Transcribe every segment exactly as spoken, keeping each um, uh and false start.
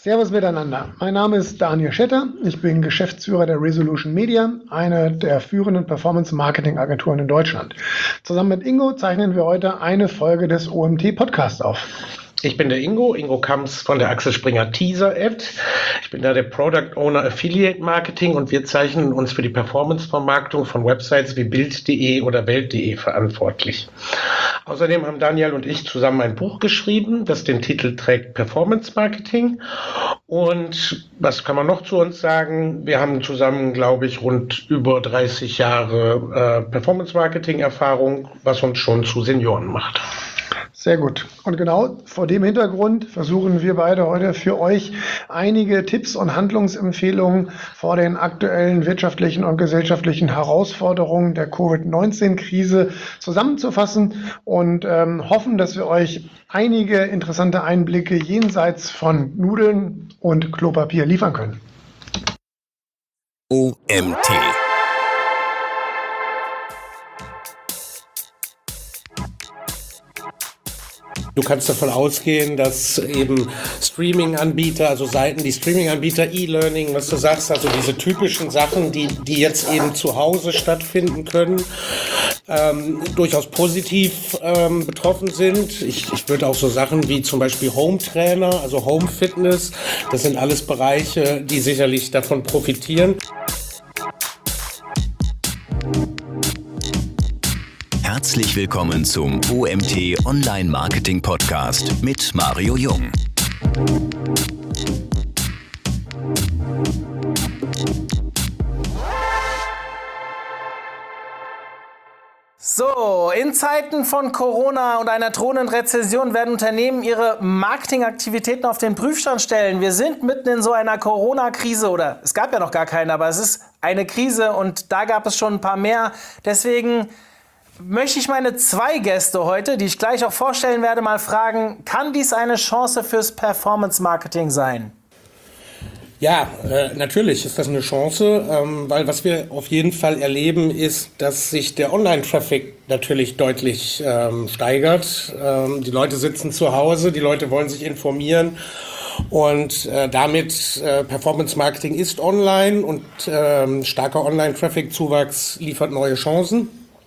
Servus miteinander. Mein Name ist Daniel Schetter. Ich bin Geschäftsführer der Resolution Media, eine der führenden Performance-Marketing-Agenturen in Deutschland. Zusammen mit Ingo zeichnen wir heute eine Folge des O M T-Podcasts auf. Ich bin der Ingo, Ingo Kamps von der Axel Springer Teaser Ad. Ich bin da der Product Owner Affiliate Marketing und wir zeichnen uns für die Performance-Vermarktung von Websites wie Bild punkt de oder Welt punkt de verantwortlich. Außerdem haben Daniel und ich zusammen ein Buch geschrieben, das den Titel trägt Performance Marketing. Und was kann man noch zu uns sagen? Wir haben zusammen, glaube ich, rund über dreißig Jahre äh, Performance Marketing Erfahrung, was uns schon zu Senioren macht. Sehr gut. Und genau vor dem Hintergrund versuchen wir beide heute für euch einige Tipps und Handlungsempfehlungen vor den aktuellen wirtschaftlichen und gesellschaftlichen Herausforderungen der Covid neunzehn Krise zusammenzufassen und ähm, hoffen, dass wir euch einige interessante Einblicke jenseits von Nudeln und Klopapier liefern können. O M T. Du kannst davon ausgehen, dass eben Streaming-Anbieter, also Seiten, die Streaming-Anbieter, E-Learning, was du sagst, also diese typischen Sachen, die, die jetzt eben zu Hause stattfinden können, ähm, durchaus positiv ähm, betroffen sind. Ich, ich würde auch so Sachen wie zum Beispiel Home-Trainer, also Home-Fitness, das sind alles Bereiche, die sicherlich davon profitieren. Herzlich willkommen zum O M T Online Marketing Podcast mit Mario Jung. So, in Zeiten von Corona und einer drohenden Rezession werden Unternehmen ihre Marketingaktivitäten auf den Prüfstand stellen. Wir sind mitten in so einer Corona-Krise, oder es gab ja noch gar keine, aber es ist eine Krise und da gab es schon ein paar mehr. Deswegen möchte ich meine zwei Gäste heute, die ich gleich auch vorstellen werde, mal fragen, kann dies eine Chance fürs Performance-Marketing sein? Ja, äh, natürlich ist das eine Chance, ähm, weil was wir auf jeden Fall erleben, ist, dass sich der Online-Traffic natürlich deutlich ähm, steigert. Ähm, die Leute sitzen zu Hause, die Leute wollen sich informieren und äh, damit äh, Performance-Marketing ist online und äh, starker Online-Traffic-Zuwachs liefert neue Chancen.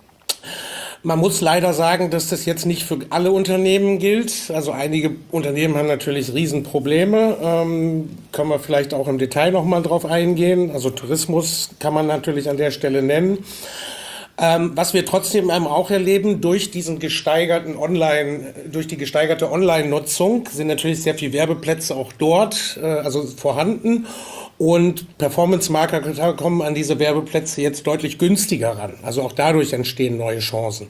Man muss leider sagen, dass das jetzt nicht für alle Unternehmen gilt. Also einige Unternehmen haben natürlich Riesenprobleme. Ähm, können wir vielleicht auch im Detail nochmal drauf eingehen. Also Tourismus kann man natürlich an der Stelle nennen. Ähm, was wir trotzdem auch erleben, durch diesen gesteigerten Online, durch die gesteigerte Online-Nutzung sind natürlich sehr viele Werbeplätze auch dort, äh, also vorhanden. Und Performance-Marketer kommen an diese Werbeplätze jetzt deutlich günstiger ran. Also auch dadurch entstehen neue Chancen.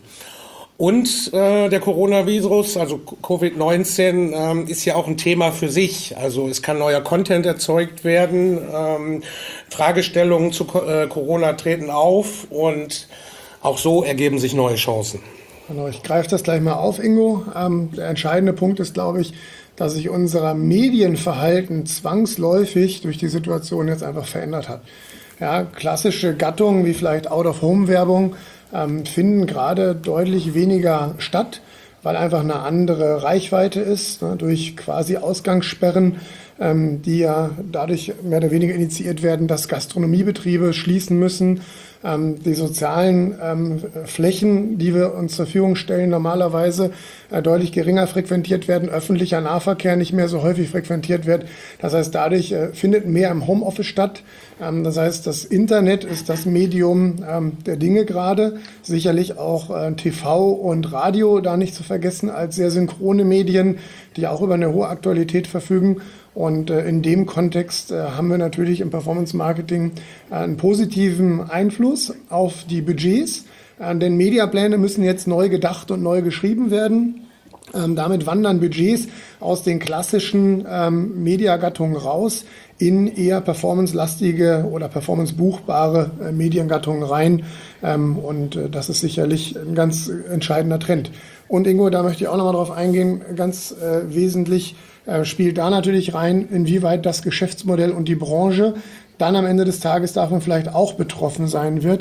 Und äh, der Coronavirus, also Covid neunzehn, ähm, ist ja auch ein Thema für sich. Also es kann neuer Content erzeugt werden, ähm, Fragestellungen zu äh, Corona treten auf und auch so ergeben sich neue Chancen. Genau, ich greife das gleich mal auf, Ingo. Ähm, der entscheidende Punkt ist, glaube ich, dass sich unser Medienverhalten zwangsläufig durch die Situation jetzt einfach verändert hat. Ja, klassische Gattungen wie vielleicht Out-of-Home-Werbung ähm, finden gerade deutlich weniger statt, weil einfach eine andere Reichweite ist, ne, durch quasi Ausgangssperren, ähm, die ja dadurch mehr oder weniger initiiert werden, dass Gastronomiebetriebe schließen müssen. Ähm, die sozialen ähm, Flächen, die wir uns zur Verfügung stellen, normalerweise äh, deutlich geringer frequentiert werden, öffentlicher Nahverkehr nicht mehr so häufig frequentiert wird. Das heißt, dadurch äh, findet mehr im Homeoffice statt. Ähm, das heißt, das Internet ist das Medium ähm, der Dinge gerade. Sicherlich auch äh, T V und Radio da nicht zu vergessen als sehr synchrone Medien, die auch über eine hohe Aktualität verfügen. Und äh, in dem Kontext äh, haben wir natürlich im Performance-Marketing äh, einen positiven Einfluss auf die Budgets. Äh, denn Mediapläne müssen jetzt neu gedacht und neu geschrieben werden. Ähm, damit wandern Budgets aus den klassischen ähm, Mediagattungen raus in eher performancelastige oder performancebuchbare äh, Mediengattungen rein. Ähm, und äh, das ist sicherlich ein ganz entscheidender Trend. Und Ingo, da möchte ich auch nochmal drauf eingehen, ganz äh, wesentlich äh, spielt da natürlich rein, inwieweit das Geschäftsmodell und die Branche dann am Ende des Tages davon vielleicht auch betroffen sein wird,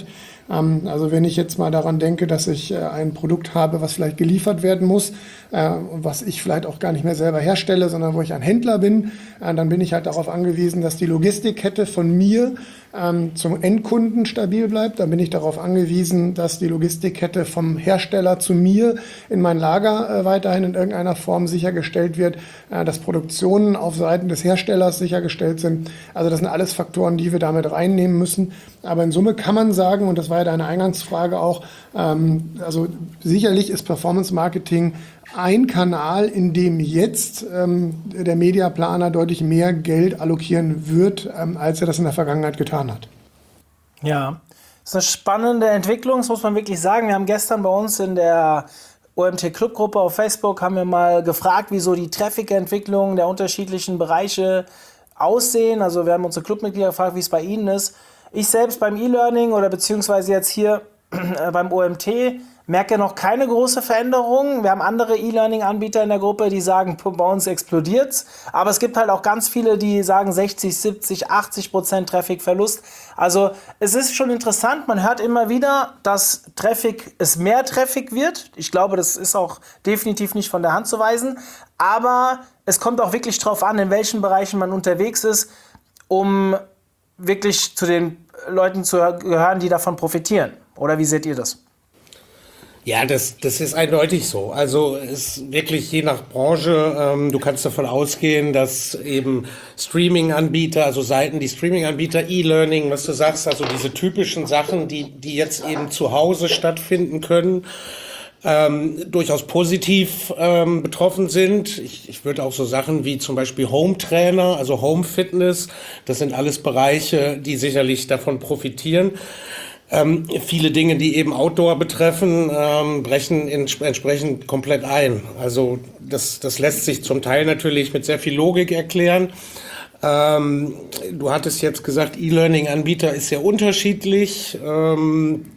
Ähm, also wenn ich jetzt mal daran denke, dass ich äh, ein Produkt habe, was vielleicht geliefert werden muss, äh, was ich vielleicht auch gar nicht mehr selber herstelle, sondern wo ich ein Händler bin, äh, dann bin ich halt darauf angewiesen, dass die Logistikkette von mir ähm, zum Endkunden stabil bleibt. Dann bin ich darauf angewiesen, dass die Logistikkette vom Hersteller zu mir in mein Lager äh, weiterhin in irgendeiner Form sichergestellt wird, äh, dass Produktionen auf Seiten des Herstellers sichergestellt sind. Also das sind alles Faktoren, die wir damit reinnehmen müssen. Aber in Summe kann man sagen, und das war ja deine Eingangsfrage auch, ähm, also sicherlich ist Performance Marketing ein Kanal, in dem jetzt ähm, der Mediaplaner deutlich mehr Geld allokieren wird, ähm, als er das in der Vergangenheit getan hat. Ja, das ist eine spannende Entwicklung, das muss man wirklich sagen. Wir haben gestern bei uns in der O M T Clubgruppe auf Facebook haben wir mal gefragt, wieso die Traffic-Entwicklung der unterschiedlichen Bereiche aussehen. Also wir haben unsere Clubmitglieder gefragt, wie es bei ihnen ist. Ich selbst beim E-Learning oder beziehungsweise jetzt hier äh, beim O M T merke noch keine große Veränderung. Wir haben andere E-Learning-Anbieter in der Gruppe, die sagen, bei uns explodiert's. Aber es gibt halt auch ganz viele, die sagen sechzig, siebzig, achtzig Prozent Traffic-Verlust. Also es ist schon interessant, man hört immer wieder, dass Traffic, es mehr Traffic wird. Ich glaube, das ist auch definitiv nicht von der Hand zu weisen. Aber es kommt auch wirklich drauf an, in welchen Bereichen man unterwegs ist, um wirklich zu den Leuten zu gehören, die davon profitieren. Oder wie seht ihr das? Ja, das, das ist eindeutig so. Also es ist wirklich je nach Branche, ähm, du kannst davon ausgehen, dass eben Streaming-Anbieter, also Seiten, die Streaming-Anbieter, E-Learning, was du sagst, also diese typischen Sachen, die, die jetzt eben zu Hause stattfinden können, ähm, durchaus positiv ähm, betroffen sind. Ich, ich würde auch so Sachen wie zum Beispiel Home-Trainer, also Home-Fitness, das sind alles Bereiche, die sicherlich davon profitieren. Ähm, viele Dinge, die eben Outdoor betreffen, ähm, brechen in, entsprechend komplett ein. Also das, das lässt sich zum Teil natürlich mit sehr viel Logik erklären. Ähm, du hattest jetzt gesagt, E-Learning-Anbieter ist sehr unterschiedlich. Ähm,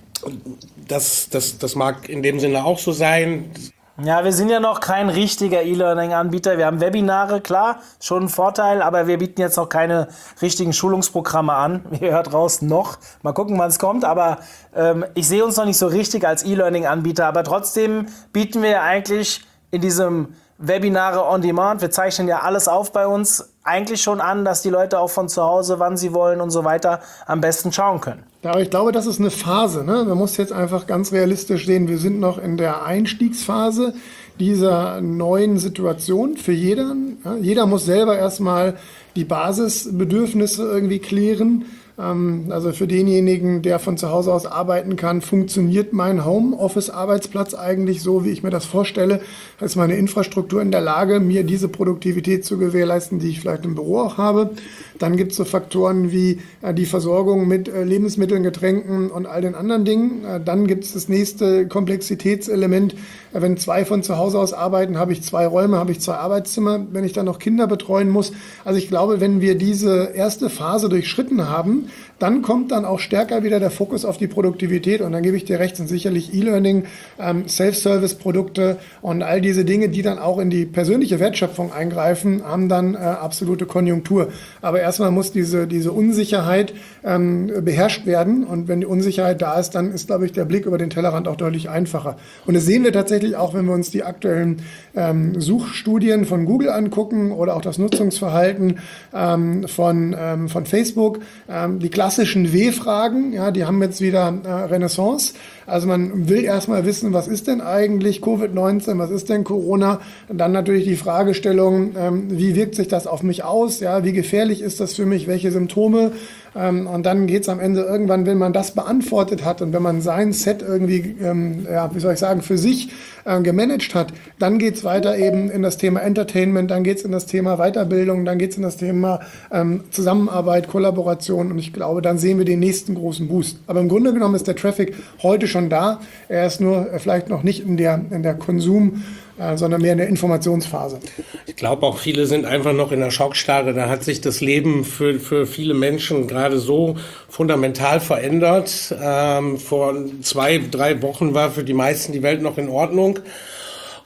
das, das, das mag in dem Sinne auch so sein. Ja, wir sind ja noch kein richtiger E-Learning-Anbieter. Wir haben Webinare, klar, schon ein Vorteil, aber wir bieten jetzt noch keine richtigen Schulungsprogramme an. Ihr hört raus, noch. Mal gucken, wann es kommt, aber ähm, ich sehe uns noch nicht so richtig als E-Learning-Anbieter, aber trotzdem bieten wir eigentlich in diesem Webinare on Demand, wir zeichnen ja alles auf bei uns, eigentlich schon an, dass die Leute auch von zu Hause, wann sie wollen und so weiter, am besten schauen können. Ja, aber ich glaube, das ist eine Phase. Ne? Man muss jetzt einfach ganz realistisch sehen, wir sind noch in der Einstiegsphase dieser neuen Situation für jeden. Ja? Jeder muss selber erstmal die Basisbedürfnisse irgendwie klären. Also für denjenigen, der von zu Hause aus arbeiten kann, funktioniert mein Homeoffice-Arbeitsplatz eigentlich so, wie ich mir das vorstelle? Ist meine Infrastruktur in der Lage, mir diese Produktivität zu gewährleisten, die ich vielleicht im Büro auch habe? Dann gibt es so Faktoren wie die Versorgung mit Lebensmitteln, Getränken und all den anderen Dingen. Dann gibt es das nächste Komplexitätselement. Wenn zwei von zu Hause aus arbeiten, habe ich zwei Räume, habe ich zwei Arbeitszimmer, wenn ich dann noch Kinder betreuen muss. Also ich glaube, wenn wir diese erste Phase durchschritten haben, dann kommt dann auch stärker wieder der Fokus auf die Produktivität. Und dann gebe ich dir recht, sind sicherlich E-Learning, ähm, Self-Service-Produkte und all diese Dinge, die dann auch in die persönliche Wertschöpfung eingreifen, haben dann äh, absolute Konjunktur. Aber erstmal muss diese, diese Unsicherheit ähm, beherrscht werden. Und wenn die Unsicherheit da ist, dann ist, glaube ich, der Blick über den Tellerrand auch deutlich einfacher. Und das sehen wir tatsächlich auch, wenn wir uns die aktuellen ähm, Suchstudien von Google angucken oder auch das Nutzungsverhalten ähm, von, ähm, von Facebook. Ähm, die klassischen W-Fragen, ja, die haben jetzt wieder äh, Renaissance. Also man will erstmal wissen, was ist denn eigentlich Covid neunzehn, was ist denn Corona? Und dann natürlich die Fragestellung, ähm, wie wirkt sich das auf mich aus? Ja, wie gefährlich ist das für mich? Welche Symptome? Ähm, und dann geht's am Ende irgendwann, wenn man das beantwortet hat und wenn man sein Set irgendwie, ähm, ja, wie soll ich sagen, für sich äh, gemanagt hat, dann geht's weiter eben in das Thema Entertainment, dann geht's in das Thema Weiterbildung, dann geht's in das Thema ähm, Zusammenarbeit, Kollaboration und ich glaube, dann sehen wir den nächsten großen Boost. Aber im Grunde genommen ist der Traffic heute schon da. Er ist nur äh, vielleicht noch nicht in der, in der Konsum- sondern mehr in der Informationsphase. Ich glaube auch, viele sind einfach noch in der Schockstarre. Da hat sich das Leben für, für viele Menschen gerade so fundamental verändert. Ähm, vor zwei, drei Wochen war für die meisten die Welt noch in Ordnung.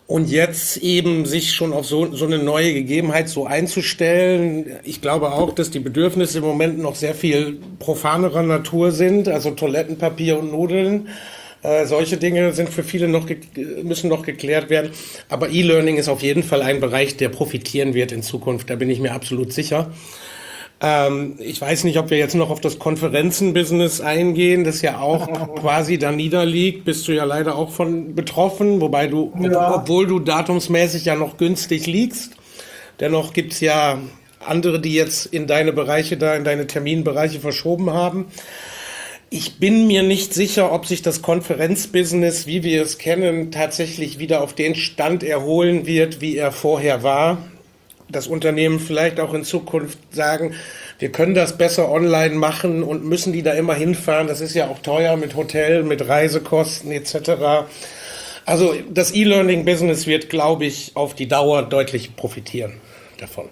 Und jetzt eben sich schon auf so, so eine neue Gegebenheit so einzustellen. Ich glaube auch, dass die Bedürfnisse im Moment noch sehr viel profanerer Natur sind, also Toilettenpapier und Nudeln. Äh, solche Dinge sind für viele noch müssen noch geklärt werden. Aber E-Learning ist auf jeden Fall ein Bereich, der profitieren wird in Zukunft. Da bin ich mir absolut sicher. Ähm, ich weiß nicht, ob wir jetzt noch auf das Konferenzen-Business eingehen, das ja auch quasi da niederliegt. Bist du ja leider auch von betroffen, wobei du, ja. ob, obwohl du datumsmäßig ja noch günstig liegst. Dennoch gibt's ja andere, die jetzt in deine Bereiche da, in deine Terminbereiche verschoben haben. Ich bin mir nicht sicher, ob sich das Konferenzbusiness, wie wir es kennen, tatsächlich wieder auf den Stand erholen wird, wie er vorher war. Das Unternehmen vielleicht auch in Zukunft sagen, wir können das besser online machen und müssen die da immer hinfahren. Das ist ja auch teuer mit Hotel, mit Reisekosten et cetera. Also das E-Learning-Business wird, glaube ich, auf die Dauer deutlich profitieren davon.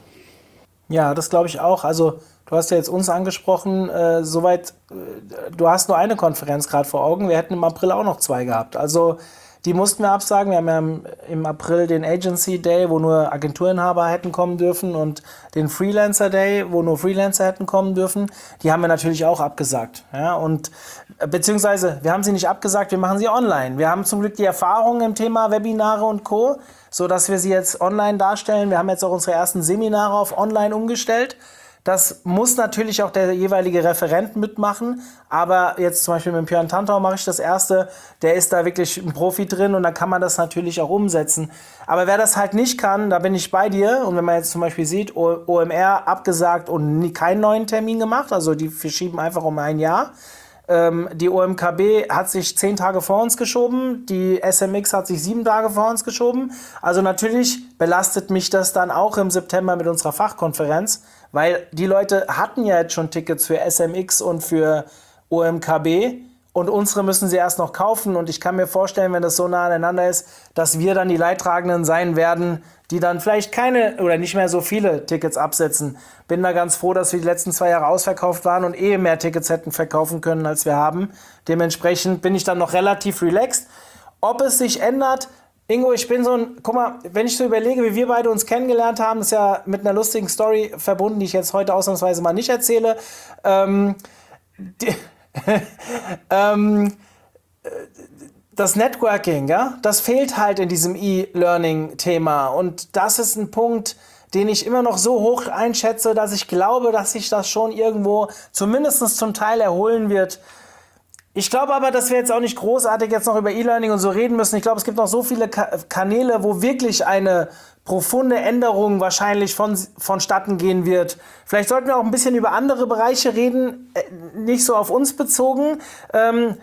Ja, das glaube ich auch. Also du hast ja jetzt uns angesprochen, äh, soweit, äh, du hast nur eine Konferenz gerade vor Augen. Wir hätten im April auch noch zwei gehabt. Also die mussten wir absagen. Wir haben ja im, im April den Agency Day, wo nur Agenturinhaber hätten kommen dürfen, und den Freelancer Day, wo nur Freelancer hätten kommen dürfen. Die haben wir natürlich auch abgesagt. Ja, und beziehungsweise wir haben sie nicht abgesagt, wir machen sie online. Wir haben zum Glück die Erfahrung im Thema Webinare und Co., so dass wir sie jetzt online darstellen. Wir haben jetzt auch unsere ersten Seminare auf online umgestellt. Das muss natürlich auch der jeweilige Referent mitmachen, aber jetzt zum Beispiel mit Björn Tantau mache ich das erste, der ist da wirklich ein Profi drin und da kann man das natürlich auch umsetzen. Aber wer das halt nicht kann, da bin ich bei dir, und wenn man jetzt zum Beispiel sieht, O M R abgesagt und nie, keinen neuen Termin gemacht, also die verschieben einfach um ein Jahr. Ähm, die O M K B hat sich zehn Tage vor uns geschoben, die S M X hat sich sieben Tage vor uns geschoben. Also natürlich belastet mich das dann auch im September mit unserer Fachkonferenz, weil die Leute hatten ja jetzt schon Tickets für S M X und für O M K B und unsere müssen sie erst noch kaufen, und ich kann mir vorstellen, wenn das so nah aneinander ist, dass wir dann die Leidtragenden sein werden, die dann vielleicht keine oder nicht mehr so viele Tickets absetzen. Bin da ganz froh, dass wir die letzten zwei Jahre ausverkauft waren und eh mehr Tickets hätten verkaufen können, als wir haben. Dementsprechend bin ich dann noch relativ relaxed. Ob es sich ändert, Ingo, ich bin so ein, guck mal, wenn ich so überlege, wie wir beide uns kennengelernt haben, ist ja mit einer lustigen Story verbunden, die ich jetzt heute ausnahmsweise mal nicht erzähle. Ähm, die, ähm, das Networking, ja, das fehlt halt in diesem E-Learning-Thema, und das ist ein Punkt, den ich immer noch so hoch einschätze, dass ich glaube, dass sich das schon irgendwo zumindest zum Teil erholen wird. Ich glaube aber, dass wir jetzt auch nicht großartig jetzt noch über E-Learning und so reden müssen. Ich glaube, es gibt noch so viele Ka- Kanäle, wo wirklich eine profunde Änderung wahrscheinlich von, vonstatten gehen wird. Vielleicht sollten wir auch ein bisschen über andere Bereiche reden, äh, nicht so auf uns bezogen. Ähm,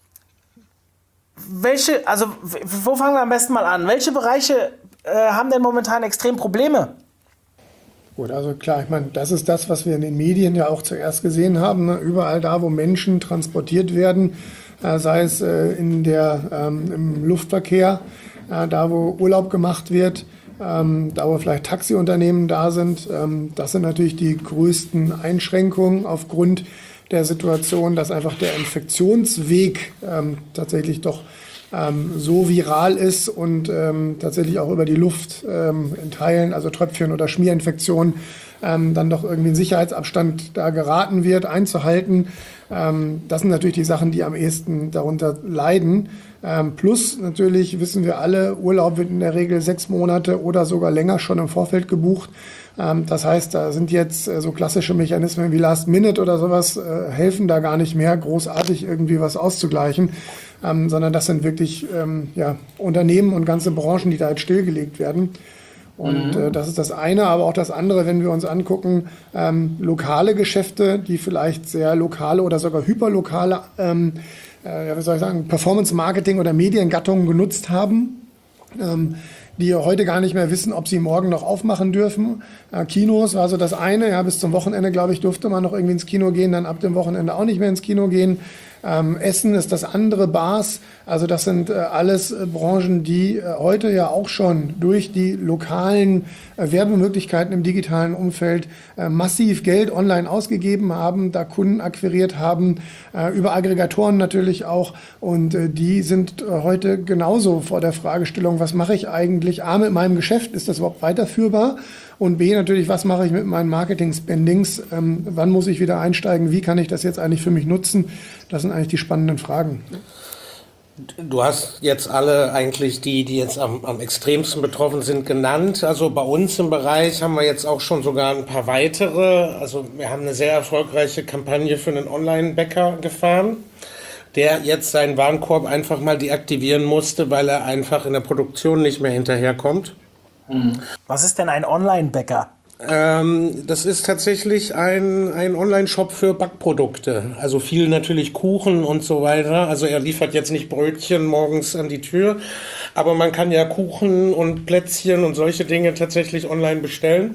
welche, also wo fangen wir am besten mal an? Welche Bereiche äh, haben denn momentan extrem Probleme? Gut, also klar, ich meine, das ist das, was wir in den Medien ja auch zuerst gesehen haben. Ne? Überall da, wo Menschen transportiert werden, äh, sei es äh, in der, ähm, im Luftverkehr, äh, da wo Urlaub gemacht wird, ähm, da wo vielleicht Taxiunternehmen da sind. Ähm, das sind natürlich die größten Einschränkungen aufgrund der Situation, dass einfach der Infektionsweg ähm, tatsächlich doch ähm, so viral ist und ähm, tatsächlich auch über die Luft ähm, in Teilen, also Tröpfchen oder Schmierinfektionen, ähm, dann doch irgendwie ein Sicherheitsabstand da geraten wird, einzuhalten. Ähm, das sind natürlich die Sachen, die am ehesten darunter leiden. Ähm, plus natürlich wissen wir alle, Urlaub wird in der Regel sechs Monate oder sogar länger schon im Vorfeld gebucht. Ähm, das heißt, da sind jetzt äh, so klassische Mechanismen wie Last Minute oder sowas, äh, helfen da gar nicht mehr, großartig irgendwie was auszugleichen, ähm, sondern das sind wirklich ähm, ja, Unternehmen und ganze Branchen, die da jetzt stillgelegt werden. Und mhm. äh, das ist das eine, aber auch das andere, wenn wir uns angucken, ähm, lokale Geschäfte, die vielleicht sehr lokale oder sogar hyperlokale ähm, äh, wie soll ich sagen, Performance-Marketing oder Mediengattungen genutzt haben, ähm, die heute gar nicht mehr wissen, ob sie morgen noch aufmachen dürfen. Äh, Kinos war so das eine, ja, bis zum Wochenende, glaube ich, durfte man noch irgendwie ins Kino gehen, dann ab dem Wochenende auch nicht mehr ins Kino gehen. Ähm, Essen ist das andere, Bars. Also das sind äh, alles äh, Branchen, die äh, heute ja auch schon durch die lokalen äh, Werbemöglichkeiten im digitalen Umfeld äh, massiv Geld online ausgegeben haben, da Kunden akquiriert haben, äh, über Aggregatoren natürlich auch. Und äh, die sind äh, heute genauso vor der Fragestellung, was mache ich eigentlich A mit meinem Geschäft, ist das überhaupt weiterführbar? Und B natürlich, was mache ich mit meinen Marketing-Spendings? Ähm, wann muss ich wieder einsteigen? Wie kann ich das jetzt eigentlich für mich nutzen? Das sind eigentlich die spannenden Fragen. Du hast jetzt alle eigentlich die, die jetzt am, am extremsten betroffen sind, genannt. Also bei uns im Bereich haben wir jetzt auch schon sogar ein paar weitere. Also wir haben eine sehr erfolgreiche Kampagne für einen Online-Bäcker gefahren, der jetzt seinen Warenkorb einfach mal deaktivieren musste, weil er einfach in der Produktion nicht mehr hinterherkommt. Was ist denn ein Online-Bäcker? Ähm, das ist tatsächlich ein, ein Online-Shop für Backprodukte. Also viel natürlich Kuchen und so weiter. Also er liefert jetzt nicht Brötchen morgens an die Tür, aber man kann ja Kuchen und Plätzchen und solche Dinge tatsächlich online bestellen.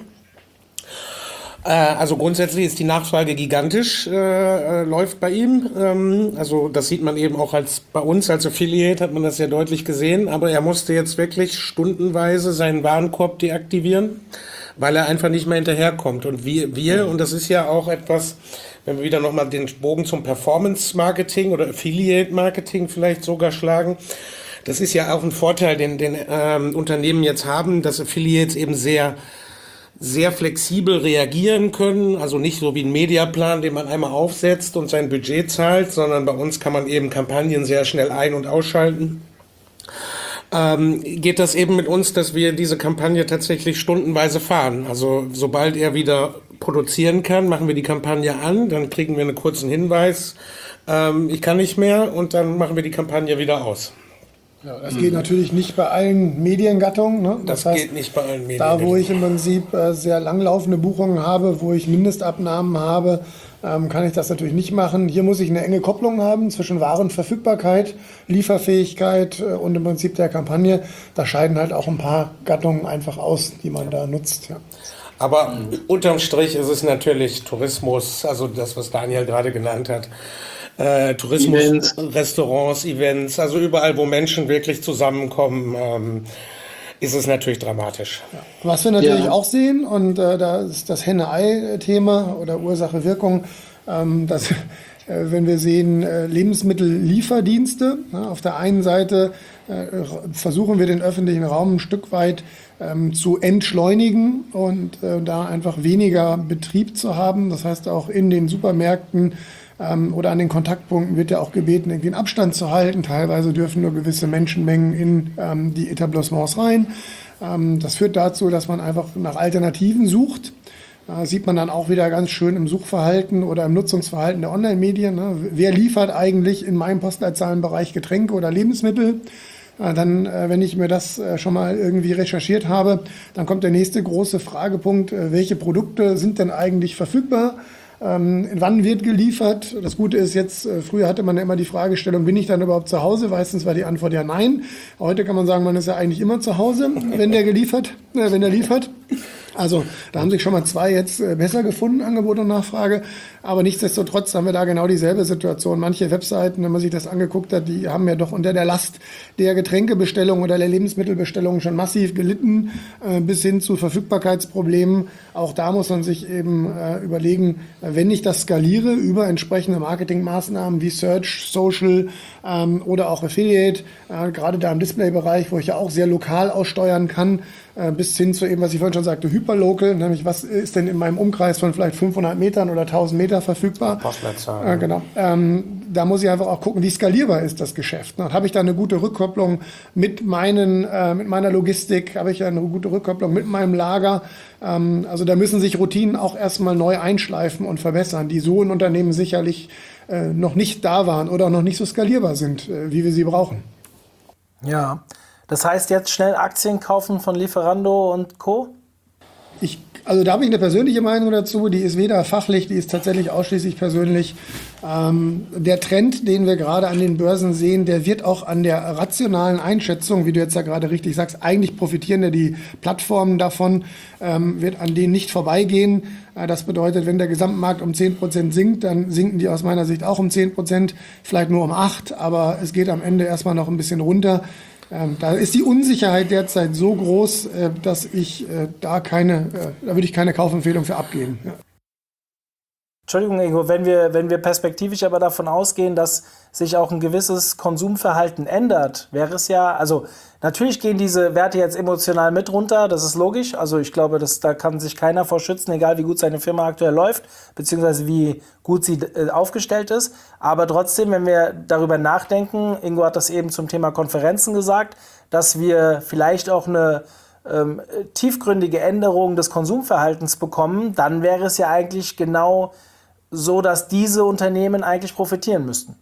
Äh, also grundsätzlich ist die Nachfrage gigantisch, äh, äh, läuft bei ihm. Ähm, also das sieht man eben auch als bei uns als Affiliate, hat man das ja deutlich gesehen. Aber er musste jetzt wirklich stundenweise seinen Warenkorb deaktivieren, weil er einfach nicht mehr hinterherkommt. Und wir, wir und das ist ja auch etwas, wenn wir wieder nochmal den Bogen zum Performance-Marketing oder Affiliate-Marketing vielleicht sogar schlagen, das ist ja auch ein Vorteil, den, den ähm, Unternehmen jetzt haben, dass Affiliates eben sehr sehr flexibel reagieren können, also nicht so wie ein Mediaplan, den man einmal aufsetzt und sein Budget zahlt, sondern bei uns kann man eben Kampagnen sehr schnell ein- und ausschalten. Ähm, geht das eben mit uns, dass wir diese Kampagne tatsächlich stundenweise fahren. Also sobald er wieder produzieren kann, machen wir die Kampagne an, dann kriegen wir einen kurzen Hinweis, ähm, ich kann nicht mehr, und dann machen wir die Kampagne wieder aus. Ja, das geht natürlich nicht bei allen Mediengattungen. Ne? Das, das heißt, geht nicht bei allen Medien. Da, wo ich im Prinzip äh, sehr langlaufende Buchungen habe, wo ich Mindestabnahmen habe, ähm, kann ich das natürlich nicht machen. Hier muss ich eine enge Kopplung haben zwischen Warenverfügbarkeit, Lieferfähigkeit äh, und im Prinzip der Kampagne. Da scheiden halt auch ein paar Gattungen einfach aus, die man da nutzt. Ja. Aber mhm. unterm Strich ist es natürlich Tourismus, also das, was Daniel gerade genannt hat. Äh, Tourismus, Events. Restaurants, Events, also überall, wo Menschen wirklich zusammenkommen, ähm, ist es natürlich dramatisch. Ja. Was wir natürlich ja. auch sehen, und äh, da ist das Henne-Ei-Thema oder Ursache-Wirkung, ähm, dass, äh, wenn wir sehen, äh, Lebensmittellieferdienste, ja, auf der einen Seite äh, versuchen wir den öffentlichen Raum ein Stück weit ähm, zu entschleunigen und äh, da einfach weniger Betrieb zu haben. Das heißt, auch in den Supermärkten Ähm, oder an den Kontaktpunkten wird ja auch gebeten, irgendwie einen Abstand zu halten. Teilweise dürfen nur gewisse Menschenmengen in ähm, die Etablissements rein. Ähm, das führt dazu, dass man einfach nach Alternativen sucht. Da sieht man dann auch wieder ganz schön im Suchverhalten oder im Nutzungsverhalten der Online-Medien. Ne? Wer liefert eigentlich in meinem Postleitzahlenbereich Getränke oder Lebensmittel? Äh, dann, äh, wenn ich mir das äh, schon mal irgendwie recherchiert habe, dann kommt der nächste große Fragepunkt. Äh, welche Produkte sind denn eigentlich verfügbar? Ähm, wann wird geliefert? Das Gute ist jetzt, äh, früher hatte man ja immer die Fragestellung, bin ich dann überhaupt zu Hause? Meistens war die Antwort ja nein. Heute kann man sagen, man ist ja eigentlich immer zu Hause, wenn der geliefert, äh, wenn der liefert. Also da haben sich schon mal zwei jetzt äh, besser gefunden, Angebot und Nachfrage. Aber nichtsdestotrotz haben wir da genau dieselbe Situation. Manche Webseiten, wenn man sich das angeguckt hat, die haben ja doch unter der Last der Getränkebestellung oder der Lebensmittelbestellung schon massiv gelitten, äh, bis hin zu Verfügbarkeitsproblemen. Auch da muss man sich eben äh, überlegen, wenn ich das skaliere über entsprechende Marketingmaßnahmen wie Search, Social ähm, oder auch Affiliate, äh, gerade da im Displaybereich, wo ich ja auch sehr lokal aussteuern kann, äh, bis hin zu eben, was ich vorhin schon sagte, Hyperlocal, nämlich was ist denn in meinem Umkreis von vielleicht fünfhundert Metern oder tausend Meter verfügbar. Postleitzahl. Äh, genau. Ähm, da muss ich einfach auch gucken, wie skalierbar ist das Geschäft. Ne? Habe ich da eine gute Rückkopplung mit meinen, äh, mit meiner Logistik? Habe ich eine gute Rückkopplung mit meinem Lager? Ähm, also da müssen sich Routinen auch erstmal neu einschleifen und verbessern, die so in Unternehmen sicherlich äh, noch nicht da waren oder auch noch nicht so skalierbar sind, äh, wie wir sie brauchen. Ja, das heißt jetzt schnell Aktien kaufen von Lieferando und Co.? Ich Also da habe ich eine persönliche Meinung dazu, die ist weder fachlich, die ist tatsächlich ausschließlich persönlich. Ähm, der Trend, den wir gerade an den Börsen sehen, der wird auch an der rationalen Einschätzung, wie du jetzt ja gerade richtig sagst, eigentlich profitieren ja die Plattformen davon, ähm, wird an denen nicht vorbeigehen. Äh, das bedeutet, wenn der Gesamtmarkt um zehn Prozent sinkt, dann sinken die aus meiner Sicht auch um zehn Prozent, vielleicht nur um acht, aber es geht am Ende erstmal noch ein bisschen runter. Ähm, da ist die Unsicherheit derzeit so groß, äh, dass ich äh, da keine, äh, da würde ich keine Kaufempfehlung für abgeben. Ja. Entschuldigung, Ingo, wenn wir, wenn wir perspektivisch aber davon ausgehen, dass sich auch ein gewisses Konsumverhalten ändert, wäre es ja, also natürlich gehen diese Werte jetzt emotional mit runter, das ist logisch. Also ich glaube, dass, da kann sich keiner vor schützen, egal wie gut seine Firma aktuell läuft, beziehungsweise wie gut sie äh, aufgestellt ist. Aber trotzdem, wenn wir darüber nachdenken, Ingo hat das eben zum Thema Konferenzen gesagt, dass wir vielleicht auch eine ähm, tiefgründige Änderung des Konsumverhaltens bekommen, dann wäre es ja eigentlich genau so, dass diese Unternehmen eigentlich profitieren müssten.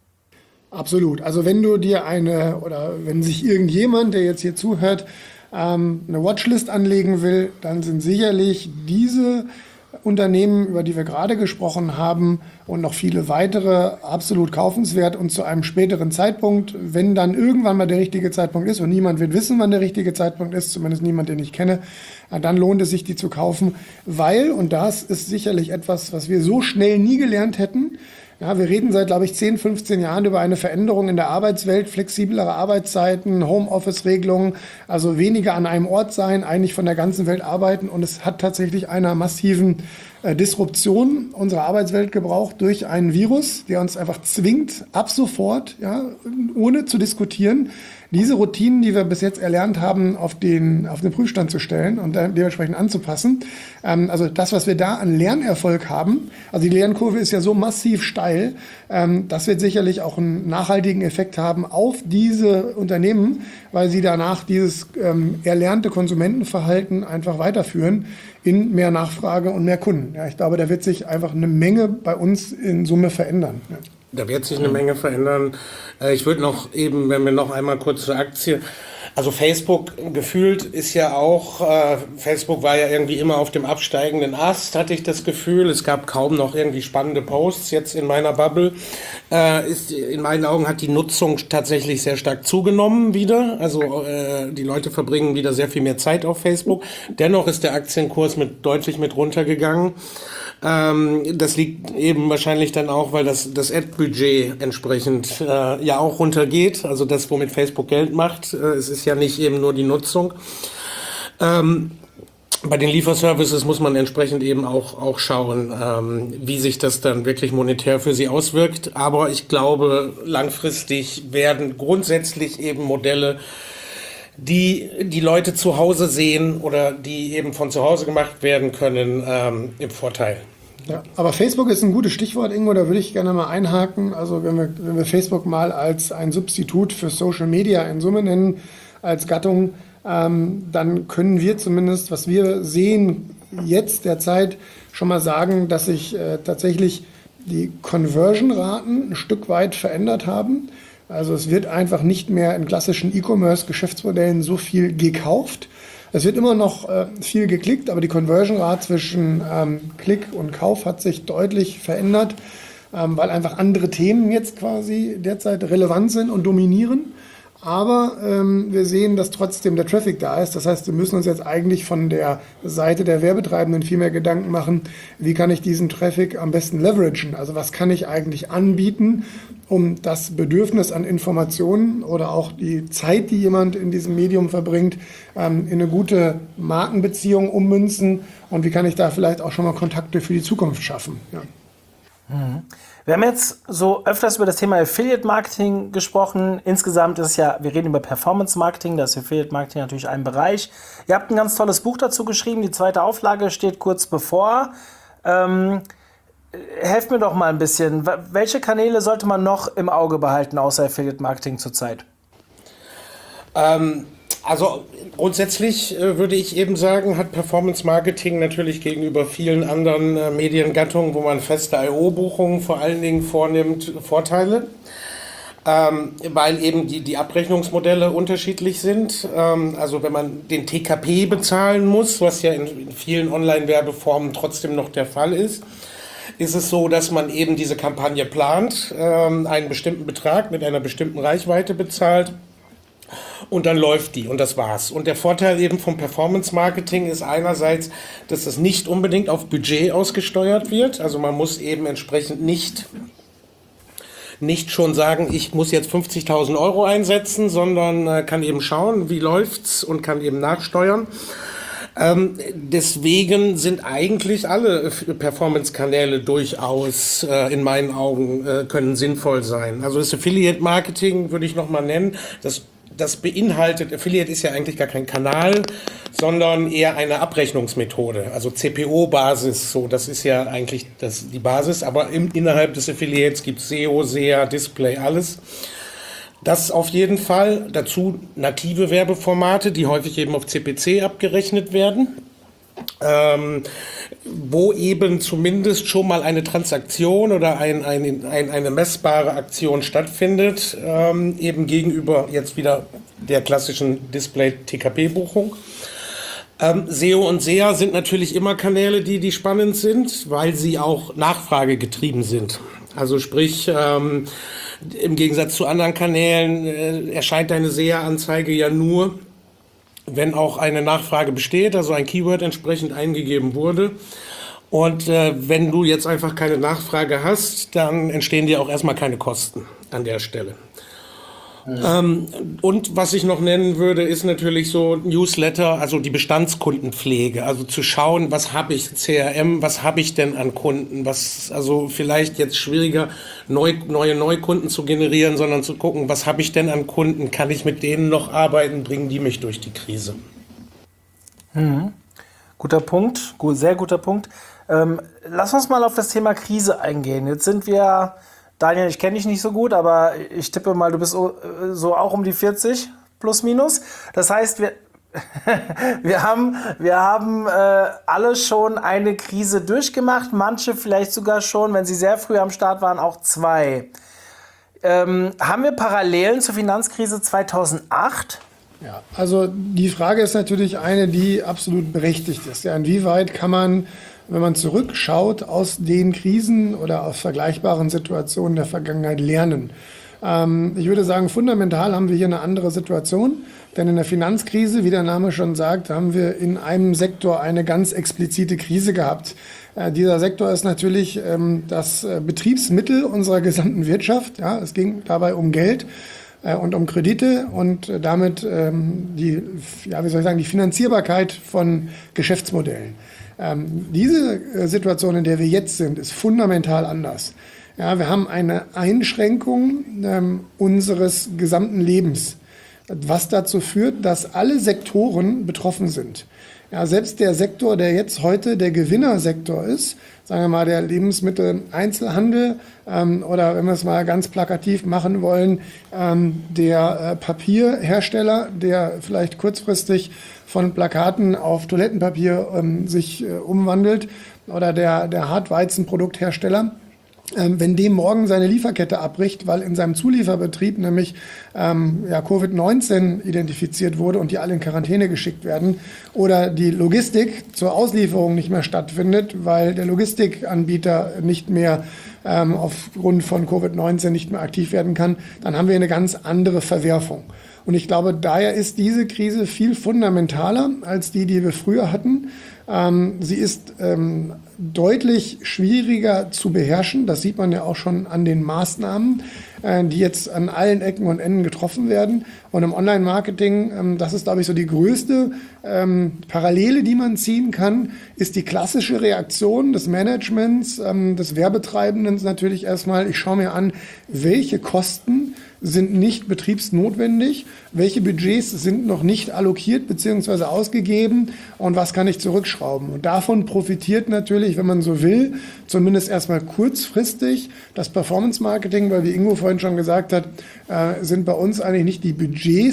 Absolut. Also wenn du dir eine, oder wenn sich irgendjemand, der jetzt hier zuhört, ähm, eine Watchlist anlegen will, dann sind sicherlich diese Unternehmen, über die wir gerade gesprochen haben, und noch viele weitere absolut kaufenswert und zu einem späteren Zeitpunkt, wenn dann irgendwann mal der richtige Zeitpunkt ist, und niemand wird wissen, wann der richtige Zeitpunkt ist, zumindest niemand, den ich kenne, dann lohnt es sich, die zu kaufen, weil, und das ist sicherlich etwas, was wir so schnell nie gelernt hätten. Ja, wir reden seit, glaube ich, zehn, fünfzehn Jahren über eine Veränderung in der Arbeitswelt, flexiblere Arbeitszeiten, Homeoffice-Regelungen, also weniger an einem Ort sein, eigentlich von der ganzen Welt arbeiten. Und es hat tatsächlich einer massiven äh, Disruption unserer Arbeitswelt gebraucht durch einen Virus, der uns einfach zwingt, ab sofort, ja, ohne zu diskutieren, diese Routinen, die wir bis jetzt erlernt haben, auf den, auf den Prüfstand zu stellen und dementsprechend anzupassen. Ähm, also das, was wir da an Lernerfolg haben, also die Lernkurve ist ja so massiv steil, ähm, das wird sicherlich auch einen nachhaltigen Effekt haben auf diese Unternehmen, weil sie danach dieses ähm, erlernte Konsumentenverhalten einfach weiterführen in mehr Nachfrage und mehr Kunden. Ja, ich glaube, da wird sich einfach eine Menge bei uns in Summe verändern. Ja. Da wird sich eine Menge verändern. Ich würde noch eben, wenn wir noch einmal kurz zur Aktie, also Facebook gefühlt ist ja auch, äh, Facebook war ja irgendwie immer auf dem absteigenden Ast, hatte ich das Gefühl. Es gab kaum noch irgendwie spannende Posts jetzt in meiner Bubble. Äh, ist, in meinen Augen hat die Nutzung tatsächlich sehr stark zugenommen wieder. Also äh, die Leute verbringen wieder sehr viel mehr Zeit auf Facebook. Dennoch ist der Aktienkurs mit deutlich mit runtergegangen. Ähm, das liegt eben wahrscheinlich dann auch, weil das, das Ad-Budget entsprechend äh, ja auch runtergeht. Also das, womit Facebook Geld macht. Äh, es ist ja nicht eben nur die Nutzung. Ähm, bei den Lieferservices muss man entsprechend eben auch, auch schauen, ähm, wie sich das dann wirklich monetär für sie auswirkt. Aber ich glaube, langfristig werden grundsätzlich eben Modelle, die die Leute zu Hause sehen oder die eben von zu Hause gemacht werden können, ähm, im Vorteil. Ja, aber Facebook ist ein gutes Stichwort, Ingo, da würde ich gerne mal einhaken. Also wenn wir, wenn wir Facebook mal als ein Substitut für Social Media in Summe nennen, als Gattung, ähm, dann können wir zumindest, was wir sehen, jetzt derzeit schon mal sagen, dass sich äh, tatsächlich die Conversion-Raten ein Stück weit verändert haben. Also es wird einfach nicht mehr in klassischen E-Commerce-Geschäftsmodellen so viel gekauft. Es wird immer noch äh, viel geklickt, aber die Conversion-Rate zwischen ähm, Klick und Kauf hat sich deutlich verändert, ähm, weil einfach andere Themen jetzt quasi derzeit relevant sind und dominieren. Aber ähm, wir sehen, dass trotzdem der Traffic da ist. Das heißt, wir müssen uns jetzt eigentlich von der Seite der Werbetreibenden viel mehr Gedanken machen, wie kann ich diesen Traffic am besten leveragen? Also was kann ich eigentlich anbieten, um das Bedürfnis an Informationen oder auch die Zeit, die jemand in diesem Medium verbringt, ähm, in eine gute Markenbeziehung ummünzen? Und wie kann ich da vielleicht auch schon mal Kontakte für die Zukunft schaffen? Ja. Mhm. Wir haben jetzt so öfters über das Thema Affiliate-Marketing gesprochen. Insgesamt ist es ja, wir reden über Performance-Marketing, da ist Affiliate-Marketing natürlich ein Bereich. Ihr habt ein ganz tolles Buch dazu geschrieben, die zweite Auflage steht kurz bevor. Ähm, helft mir doch mal ein bisschen, welche Kanäle sollte man noch im Auge behalten, außer Affiliate-Marketing zurzeit? Ähm... Also grundsätzlich äh, würde ich eben sagen, hat Performance Marketing natürlich gegenüber vielen anderen äh, Mediengattungen, wo man feste I O-Buchungen vor allen Dingen vornimmt, Vorteile. Ähm, weil eben die, die Abrechnungsmodelle unterschiedlich sind. Ähm, also wenn man den T K P bezahlen muss, was ja in, in vielen Online-Werbeformen trotzdem noch der Fall ist, ist es so, dass man eben diese Kampagne plant, ähm, einen bestimmten Betrag mit einer bestimmten Reichweite bezahlt und dann läuft die und das war's. Und der Vorteil eben vom Performance-Marketing ist einerseits, dass es nicht unbedingt auf Budget ausgesteuert wird. Also man muss eben entsprechend nicht nicht schon sagen, ich muss jetzt fünfzigtausend Euro einsetzen, sondern äh, kann eben schauen, wie läuft's und kann eben nachsteuern. Ähm, deswegen sind eigentlich alle Performance-Kanäle durchaus äh, in meinen Augen äh, können sinnvoll sein. Also das Affiliate-Marketing würde ich nochmal nennen. Das Das beinhaltet, Affiliate ist ja eigentlich gar kein Kanal, sondern eher eine Abrechnungsmethode, also C P O-Basis, so, das ist ja eigentlich das, die Basis, aber im, innerhalb des Affiliates gibt es S E O, S E A, Display, alles. Das auf jeden Fall, dazu native Werbeformate, die häufig eben auf C P C abgerechnet werden. Ähm, wo eben zumindest schon mal eine Transaktion oder ein, ein, ein, eine messbare Aktion stattfindet, ähm, eben gegenüber jetzt wieder der klassischen Display-T K P-Buchung. Ähm, S E O und S E A sind natürlich immer Kanäle, die, die spannend sind, weil sie auch nachfragegetrieben sind. Also sprich, ähm, im Gegensatz zu anderen Kanälen äh, erscheint eine S E A-Anzeige ja nur, wenn auch eine Nachfrage besteht, also ein Keyword entsprechend eingegeben wurde. Und äh, wenn du jetzt einfach keine Nachfrage hast, dann entstehen dir auch erstmal keine Kosten an der Stelle. Ja. Ähm, und was ich noch nennen würde, ist natürlich so Newsletter, also die Bestandskundenpflege, also zu schauen, was habe ich, C R M, was habe ich denn an Kunden, was, also vielleicht jetzt schwieriger, neu, neue Neukunden zu generieren, sondern zu gucken, was habe ich denn an Kunden, kann ich mit denen noch arbeiten, bringen die mich durch die Krise. Mhm. Guter Punkt, gut, sehr guter Punkt. Ähm, lass uns mal auf das Thema Krise eingehen. Jetzt sind wir... Daniel, ich kenne dich nicht so gut, aber ich tippe mal, du bist so auch um die vierzig, plus minus. Das heißt, wir, wir haben, wir haben äh, alle schon eine Krise durchgemacht, manche vielleicht sogar schon, wenn sie sehr früh am Start waren, auch zwei. Ähm, haben wir Parallelen zur Finanzkrise zweitausendacht? Ja, also die Frage ist natürlich eine, die absolut berechtigt ist. Ja, inwieweit kann man, wenn man zurückschaut, aus den Krisen oder aus vergleichbaren Situationen der Vergangenheit lernen? Ähm, ich würde sagen, fundamental haben wir hier eine andere Situation. Denn in der Finanzkrise, wie der Name schon sagt, haben wir in einem Sektor eine ganz explizite Krise gehabt. Äh, dieser Sektor ist natürlich ähm, das äh, Betriebsmittel unserer gesamten Wirtschaft. Ja, es ging dabei um Geld äh, und um Kredite und äh, damit ähm, die, ja, wie soll ich sagen, die Finanzierbarkeit von Geschäftsmodellen. Ähm, diese äh, Situation, in der wir jetzt sind, ist fundamental anders. Ja, wir haben eine Einschränkung ähm, unseres gesamten Lebens, was dazu führt, dass alle Sektoren betroffen sind. Ja, selbst der Sektor, der jetzt heute der Gewinnersektor ist, sagen wir mal der Lebensmitteleinzelhandel ähm, oder wenn wir es mal ganz plakativ machen wollen, ähm, der äh, Papierhersteller, der vielleicht kurzfristig von Plakaten auf Toilettenpapier ähm, sich äh, umwandelt oder der, der Hartweizenprodukthersteller, Ähm, wenn dem morgen seine Lieferkette abbricht, weil in seinem Zulieferbetrieb nämlich ähm, ja, Covid neunzehn identifiziert wurde und die alle in Quarantäne geschickt werden, oder die Logistik zur Auslieferung nicht mehr stattfindet, weil der Logistikanbieter nicht mehr ähm, aufgrund von Covid neunzehn nicht mehr aktiv werden kann, dann haben wir eine ganz andere Verwerfung. Und ich glaube, daher ist diese Krise viel fundamentaler als die, die wir früher hatten. Ähm, sie ist ähm, deutlich schwieriger zu beherrschen. Das sieht man ja auch schon an den Maßnahmen, äh, die jetzt an allen Ecken und Enden getroffen werden. Und im Online-Marketing, ähm, das ist, glaube ich, so die größte ähm, Parallele, die man ziehen kann, ist die klassische Reaktion des Managements, ähm, des Werbetreibenden natürlich erstmal, ich schaue mir an, welche Kosten sind nicht betriebsnotwendig, welche Budgets sind noch nicht allokiert bzw. ausgegeben und was kann ich zurückschrauben. Und davon profitiert natürlich, wenn man so will, zumindest erstmal kurzfristig das Performance Marketing, weil wie Ingo vorhin schon gesagt hat, äh, sind bei uns eigentlich nicht die Budgets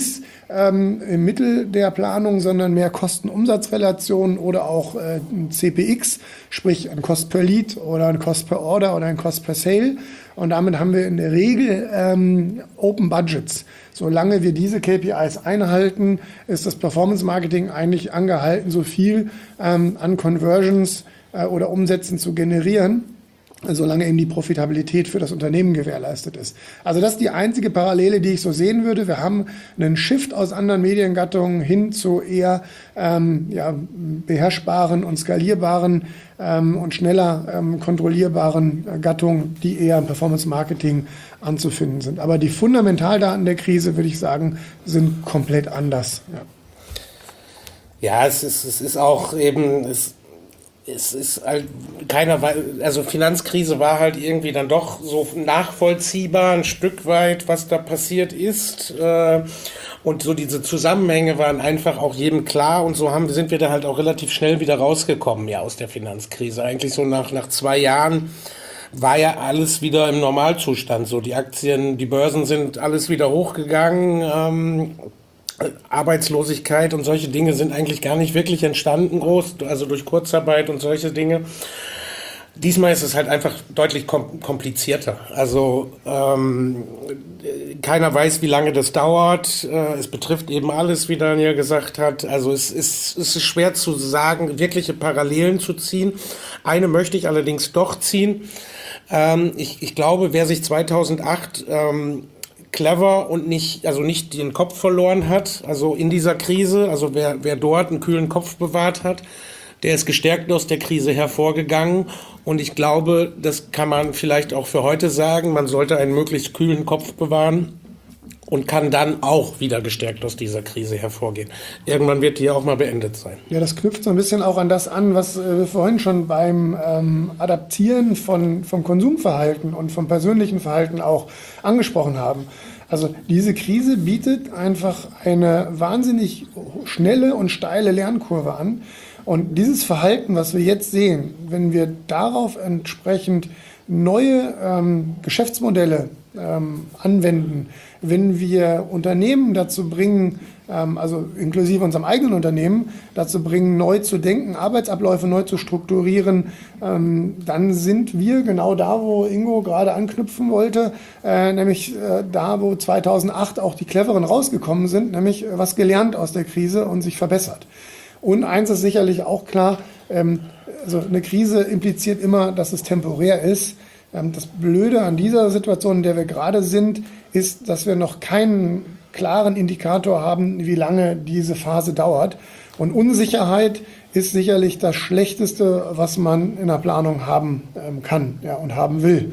ähm, im Mittel der Planung, sondern mehr Kosten-Umsatz-Relationen oder auch äh, ein C P X, sprich ein Cost per Lead oder ein Cost per Order oder ein Cost per Sale. Und damit haben wir in der Regel ähm, Open Budgets. Solange wir diese K P Is einhalten, ist das Performance Marketing eigentlich angehalten, so viel ähm, an Conversions äh, oder Umsätzen zu generieren, solange eben die Profitabilität für das Unternehmen gewährleistet ist. Also das ist die einzige Parallele, die ich so sehen würde. Wir haben einen Shift aus anderen Mediengattungen hin zu eher ähm, ja, beherrschbaren und skalierbaren ähm, und schneller ähm, kontrollierbaren äh, Gattungen, die eher im Performance-Marketing anzufinden sind. Aber die Fundamentaldaten der Krise, würde ich sagen, sind komplett anders. Ja, ja es, ist, es ist auch eben... Es Es ist halt keiner, also Finanzkrise war halt irgendwie dann doch so nachvollziehbar ein Stück weit, was da passiert ist. Und so diese Zusammenhänge waren einfach auch jedem klar und so haben, sind wir da halt auch relativ schnell wieder rausgekommen, ja, aus der Finanzkrise. Eigentlich so nach, nach zwei Jahren war ja alles wieder im Normalzustand. So die Aktien, die Börsen sind alles wieder hochgegangen. Ähm, Arbeitslosigkeit und solche Dinge sind eigentlich gar nicht wirklich entstanden groß, also durch Kurzarbeit und solche Dinge. Diesmal ist es halt einfach deutlich kom- komplizierter. Also ähm, keiner weiß, wie lange das dauert. Äh, es betrifft eben alles, wie Daniel gesagt hat. Also es ist, es ist schwer zu sagen, wirkliche Parallelen zu ziehen. Eine möchte ich allerdings doch ziehen. Ähm, ich, ich glaube, wer sich zweitausendacht ähm, clever und nicht, also nicht den Kopf verloren hat, also in dieser Krise, also wer, wer dort einen kühlen Kopf bewahrt hat, der ist gestärkt aus der Krise hervorgegangen und ich glaube, das kann man vielleicht auch für heute sagen, man sollte einen möglichst kühlen Kopf bewahren und kann dann auch wieder gestärkt aus dieser Krise hervorgehen. Irgendwann wird die auch mal beendet sein. Ja, das knüpft so ein bisschen auch an das an, was wir vorhin schon beim ähm, Adaptieren von, vom Konsumverhalten und vom persönlichen Verhalten auch angesprochen haben. Also diese Krise bietet einfach eine wahnsinnig schnelle und steile Lernkurve an. Und dieses Verhalten, was wir jetzt sehen, wenn wir darauf entsprechend neue ähm, Geschäftsmodelle ähm, anwenden, wenn wir Unternehmen dazu bringen, ähm, also inklusive unserem eigenen Unternehmen, dazu bringen, neu zu denken, Arbeitsabläufe neu zu strukturieren, ähm, dann sind wir genau da, wo Ingo gerade anknüpfen wollte, äh, nämlich äh, da, wo zweitausendacht auch die Cleveren rausgekommen sind, nämlich äh, was gelernt aus der Krise und sich verbessert. Und eins ist sicherlich auch klar, ähm, also eine Krise impliziert immer, dass es temporär ist. Ähm, das Blöde an dieser Situation, in der wir gerade sind, ist, dass wir noch keinen klaren Indikator haben, wie lange diese Phase dauert. Und Unsicherheit ist sicherlich das Schlechteste, was man in der Planung haben ähm, kann, ja, und haben will.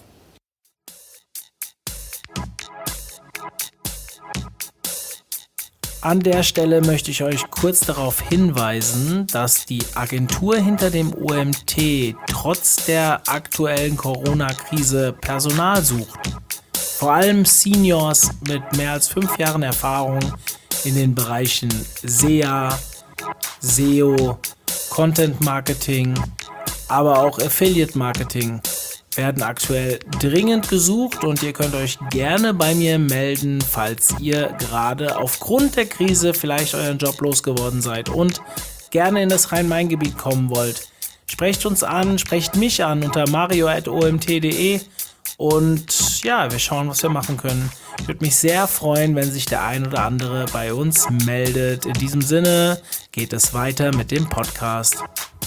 An der Stelle möchte ich euch kurz darauf hinweisen, dass die Agentur hinter dem O M T trotz der aktuellen Corona-Krise Personal sucht. Vor allem Seniors mit mehr als fünf Jahren Erfahrung in den Bereichen S E A, S E O, Content Marketing, aber auch Affiliate Marketing werden aktuell dringend gesucht und ihr könnt euch gerne bei mir melden, falls ihr gerade aufgrund der Krise vielleicht euren Job losgeworden seid und gerne in das Rhein-Main-Gebiet kommen wollt. Sprecht uns an, sprecht mich an unter mario at o m t punkt d e und ja, wir schauen, was wir machen können. Ich würde mich sehr freuen, wenn sich der ein oder andere bei uns meldet. In diesem Sinne geht es weiter mit dem Podcast.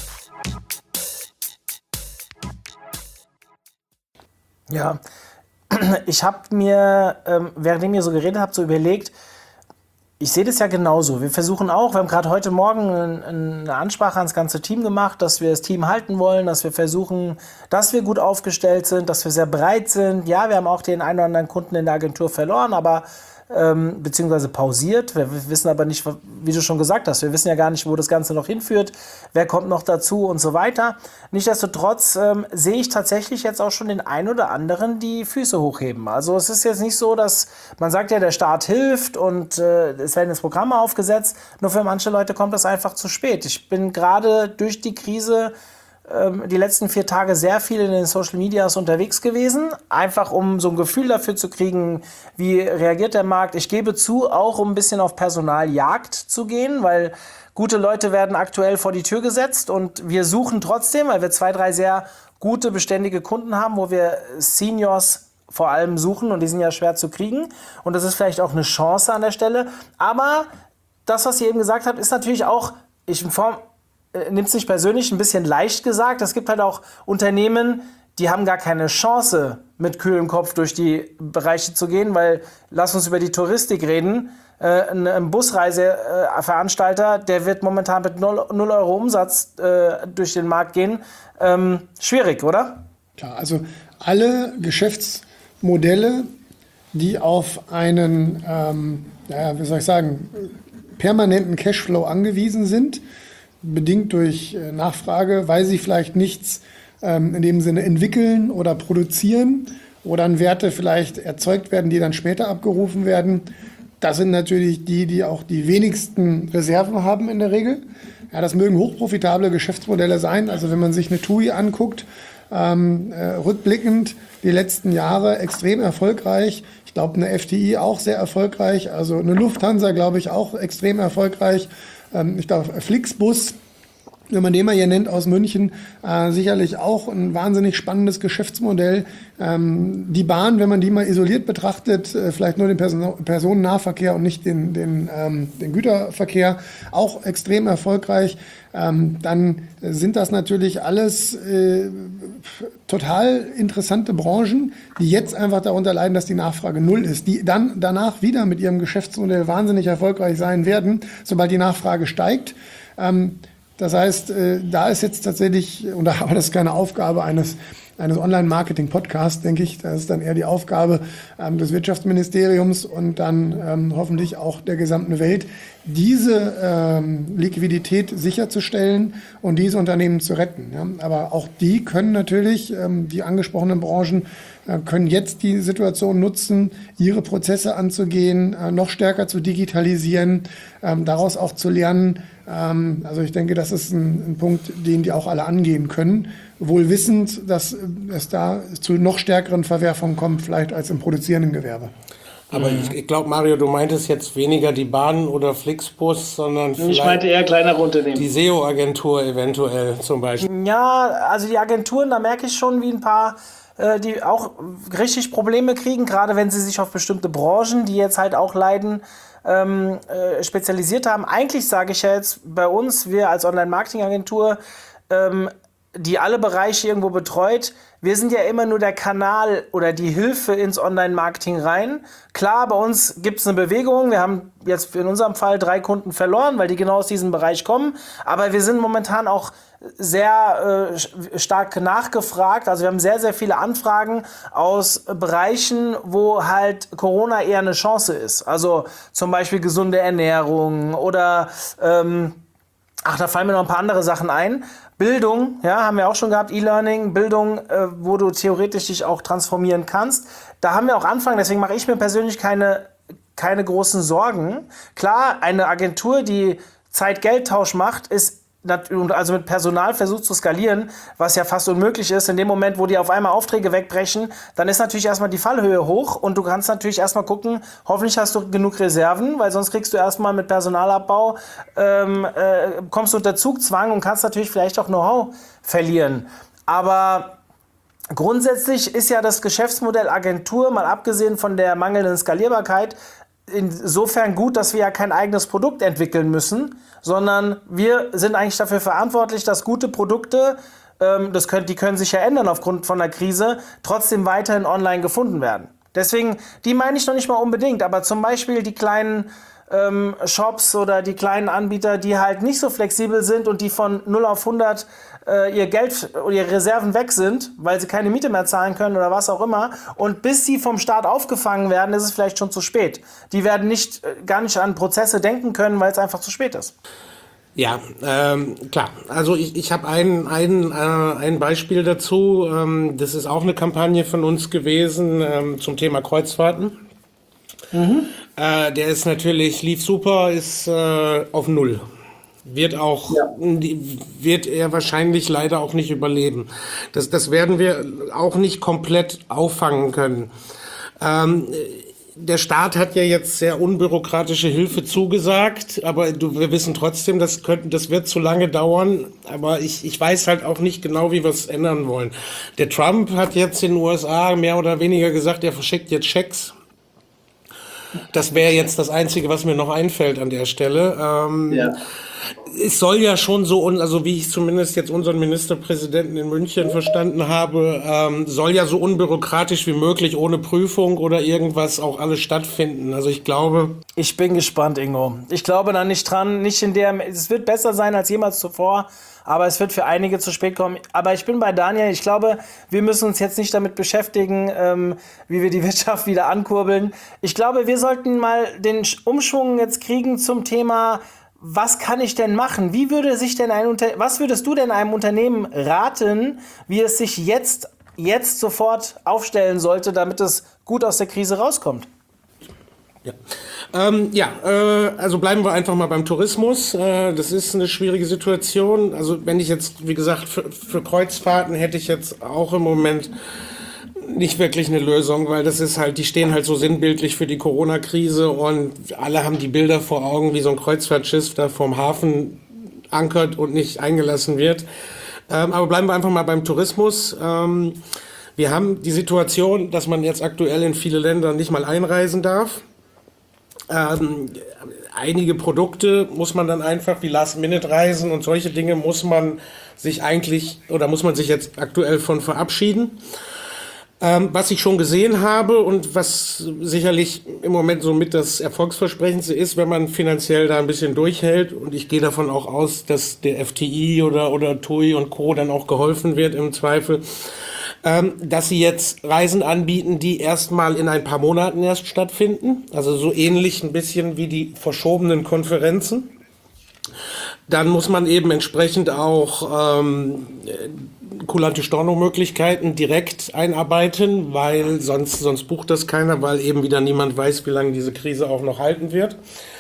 Ja, ich habe mir, ähm, währenddem ihr so geredet habt, so überlegt, ich sehe das ja genauso. Wir versuchen auch, wir haben gerade heute Morgen ein, eine Ansprache ans ganze Team gemacht, dass wir das Team halten wollen, dass wir versuchen, dass wir gut aufgestellt sind, dass wir sehr breit sind. Ja, wir haben auch den einen oder anderen Kunden in der Agentur verloren, aber ähm, beziehungsweise pausiert. Wir wissen aber nicht, wie du schon gesagt hast, wir wissen ja gar nicht, wo das Ganze noch hinführt, wer kommt noch dazu und so weiter. Nichtsdestotrotz ähm, sehe ich tatsächlich jetzt auch schon den einen oder anderen die Füße hochheben. Also es ist jetzt nicht so, dass man sagt ja, der Staat hilft und äh, es werden jetzt Programme aufgesetzt, nur für manche Leute kommt das einfach zu spät. Ich bin gerade durch die Krise ähm, die letzten vier Tage sehr viel in den Social Medias unterwegs gewesen, einfach um so ein Gefühl dafür zu kriegen, wie reagiert der Markt. Ich gebe zu, auch um ein bisschen auf Personaljagd zu gehen, weil gute Leute werden aktuell vor die Tür gesetzt und wir suchen trotzdem, weil wir zwei, drei sehr gute, beständige Kunden haben, wo wir Seniors vor allem suchen und die sind ja schwer zu kriegen und das ist vielleicht auch eine Chance an der Stelle, aber das, was ihr eben gesagt habt, ist natürlich auch, ich Form, äh, nimmt es nicht persönlich, ein bisschen leicht gesagt, es gibt halt auch Unternehmen, die haben gar keine Chance, mit kühlem Kopf durch die Bereiche zu gehen, weil, lass uns über die Touristik reden, äh, ein, ein Busreiseveranstalter, äh, der wird momentan mit null Euro Umsatz äh, durch den Markt gehen, ähm, schwierig, oder? Klar, also alle Geschäfts Modelle, die auf einen, ähm, ja, wie soll ich sagen, permanenten Cashflow angewiesen sind, bedingt durch äh, Nachfrage, weil sie vielleicht nichts ähm, in dem Sinne entwickeln oder produzieren oder an Werte vielleicht erzeugt werden, die dann später abgerufen werden. Das sind natürlich die, die auch die wenigsten Reserven haben in der Regel. Ja, das mögen hochprofitable Geschäftsmodelle sein. Also wenn man sich eine T U I anguckt, ähm, äh, rückblickend die letzten Jahre extrem erfolgreich. Ich glaube, eine F T I auch sehr erfolgreich. Also eine Lufthansa, glaube ich, auch extrem erfolgreich. Ähm, ich glaube, Flixbus, wenn man den mal hier nennt, aus München, äh, sicherlich auch ein wahnsinnig spannendes Geschäftsmodell. Ähm, die Bahn, wenn man die mal isoliert betrachtet, äh, vielleicht nur den Person- Personennahverkehr und nicht den, den, ähm, den Güterverkehr, auch extrem erfolgreich. Ähm, dann sind das natürlich alles äh, total interessante Branchen, die jetzt einfach darunter leiden, dass die Nachfrage null ist, die dann danach wieder mit ihrem Geschäftsmodell wahnsinnig erfolgreich sein werden, sobald die Nachfrage steigt. Ähm, Das heißt, äh, da ist jetzt tatsächlich, und da aber das ist keine Aufgabe eines, eines Online-Marketing-Podcasts, denke ich, das ist dann eher die Aufgabe ähm, des Wirtschaftsministeriums und dann ähm, hoffentlich auch der gesamten Welt, diese ähm, Liquidität sicherzustellen und diese Unternehmen zu retten. Ja? Aber auch die können natürlich, ähm, die angesprochenen Branchen, äh, können jetzt die Situation nutzen, ihre Prozesse anzugehen, äh, noch stärker zu digitalisieren, ähm, daraus auch zu lernen. Ähm, also ich denke, das ist ein, ein Punkt, den die auch alle angehen können, wohl wissend, dass es da zu noch stärkeren Verwerfungen kommt, vielleicht als im produzierenden Gewerbe. Aber mhm. ich, ich glaube, Mario, du meintest jetzt weniger die Bahn oder Flixbus, sondern vielleicht ich meinte eher kleinere Unternehmen. Die S E O-Agentur eventuell zum Beispiel. Ja, also die Agenturen, da merke ich schon, wie ein paar, äh, die auch richtig Probleme kriegen, gerade wenn sie sich auf bestimmte Branchen, die jetzt halt auch leiden, ähm, äh, spezialisiert haben. Eigentlich sage ich ja jetzt bei uns, wir als Online-Marketing-Agentur, ähm, die alle Bereiche irgendwo betreut, wir sind ja immer nur der Kanal oder die Hilfe ins Online-Marketing rein. Klar, bei uns gibt es eine Bewegung. Wir haben jetzt in unserem Fall drei Kunden verloren, weil die genau aus diesem Bereich kommen. Aber wir sind momentan auch sehr äh, stark nachgefragt. Also wir haben sehr, sehr viele Anfragen aus Bereichen, wo halt Corona eher eine Chance ist. Also zum Beispiel gesunde Ernährung oder ähm, ach, da fallen mir noch ein paar andere Sachen ein. Bildung, ja, haben wir auch schon gehabt, E-Learning, Bildung, äh, wo du theoretisch dich auch transformieren kannst. Da haben wir auch Anfragen, deswegen mache ich mir persönlich keine, keine großen Sorgen. Klar, eine Agentur, die Zeit-Geld-Tausch macht, ist also mit Personal versucht zu skalieren, was ja fast unmöglich ist. In dem Moment, wo die auf einmal Aufträge wegbrechen, dann ist natürlich erstmal die Fallhöhe hoch und du kannst natürlich erstmal gucken, hoffentlich hast du genug Reserven, weil sonst kriegst du erstmal mit Personalabbau, ähm, äh, kommst du unter Zugzwang und kannst natürlich vielleicht auch Know-how verlieren. Aber grundsätzlich ist ja das Geschäftsmodell Agentur, mal abgesehen von der mangelnden Skalierbarkeit, insofern gut, dass wir ja kein eigenes Produkt entwickeln müssen, sondern wir sind eigentlich dafür verantwortlich, dass gute Produkte, ähm, das können, die können sich ja ändern aufgrund von der Krise, trotzdem weiterhin online gefunden werden. Deswegen, die meine ich noch nicht mal unbedingt, aber zum Beispiel die kleinen ähm, Shops oder die kleinen Anbieter, die halt nicht so flexibel sind und die von null auf hundert äh, ihr Geld oder ihre Reserven weg sind, weil sie keine Miete mehr zahlen können oder was auch immer. Und bis sie vom Staat aufgefangen werden, ist es vielleicht schon zu spät. Die werden nicht, äh, gar nicht an Prozesse denken können, weil es einfach zu spät ist. Ja, ähm, klar. Also ich, ich habe ein, ein, äh, ein Beispiel dazu. Ähm, das ist auch eine Kampagne von uns gewesen ähm, zum Thema Kreuzfahrten. Mhm. Äh, der ist natürlich, lief super, ist äh, auf Null. wird auch, ja. wird er wahrscheinlich leider auch nicht überleben. Das, das werden wir auch nicht komplett auffangen können. Ähm, der Staat hat ja jetzt sehr unbürokratische Hilfe zugesagt, aber du, wir wissen trotzdem, das könnte, das wird zu lange dauern. Aber ich, ich weiß halt auch nicht genau, wie wir es ändern wollen. Der Trump hat jetzt in den U S A mehr oder weniger gesagt, er verschickt jetzt Schecks. Das wäre jetzt das Einzige, was mir noch einfällt an der Stelle. Ähm, ja. Es soll ja schon so, also wie ich zumindest jetzt unseren Ministerpräsidenten in München verstanden habe, ähm, soll ja so unbürokratisch wie möglich, ohne Prüfung oder irgendwas auch alles stattfinden. Also ich glaube... Ich bin gespannt, Ingo. Ich glaube da nicht dran, nicht in der... Es wird besser sein als jemals zuvor, aber es wird für einige zu spät kommen. Aber ich bin bei Daniel. Ich glaube, wir müssen uns jetzt nicht damit beschäftigen, ähm, wie wir die Wirtschaft wieder ankurbeln. Ich glaube, wir sollten mal den Umschwung jetzt kriegen zum Thema... Was kann ich denn machen? Wie würde sich denn ein Unter- was würdest du denn einem Unternehmen raten, wie es sich jetzt, jetzt sofort aufstellen sollte, damit es gut aus der Krise rauskommt? Ja, ähm, ja äh, also bleiben wir einfach mal beim Tourismus. Äh, das ist eine schwierige Situation. Also wenn ich jetzt, wie gesagt, für, für Kreuzfahrten hätte ich jetzt auch im Moment nicht wirklich eine Lösung, weil das ist halt, die stehen halt so sinnbildlich für die Corona-Krise und alle haben die Bilder vor Augen, wie so ein Kreuzfahrtschiff da vorm Hafen ankert und nicht eingelassen wird. Ähm, aber bleiben wir einfach mal beim Tourismus. Ähm, wir haben die Situation, dass man jetzt aktuell in viele Länder nicht mal einreisen darf. Ähm, einige Produkte muss man dann einfach wie Last-Minute-Reisen und solche Dinge muss man sich eigentlich oder muss man sich jetzt aktuell von verabschieden. Ähm, was ich schon gesehen habe und was sicherlich im Moment so mit das Erfolgsversprechendste ist, wenn man finanziell da ein bisschen durchhält, und ich gehe davon auch aus, dass der F T I oder, oder T U I und Co. dann auch geholfen wird im Zweifel, ähm, dass sie jetzt Reisen anbieten, die erstmal in ein paar Monaten erst stattfinden, also so ähnlich ein bisschen wie die verschobenen Konferenzen. Dann muss man eben entsprechend auch ähm, kulante Stornomöglichkeiten direkt einarbeiten, weil sonst, sonst bucht das keiner, weil eben wieder niemand weiß, wie lange diese Krise auch noch halten wird.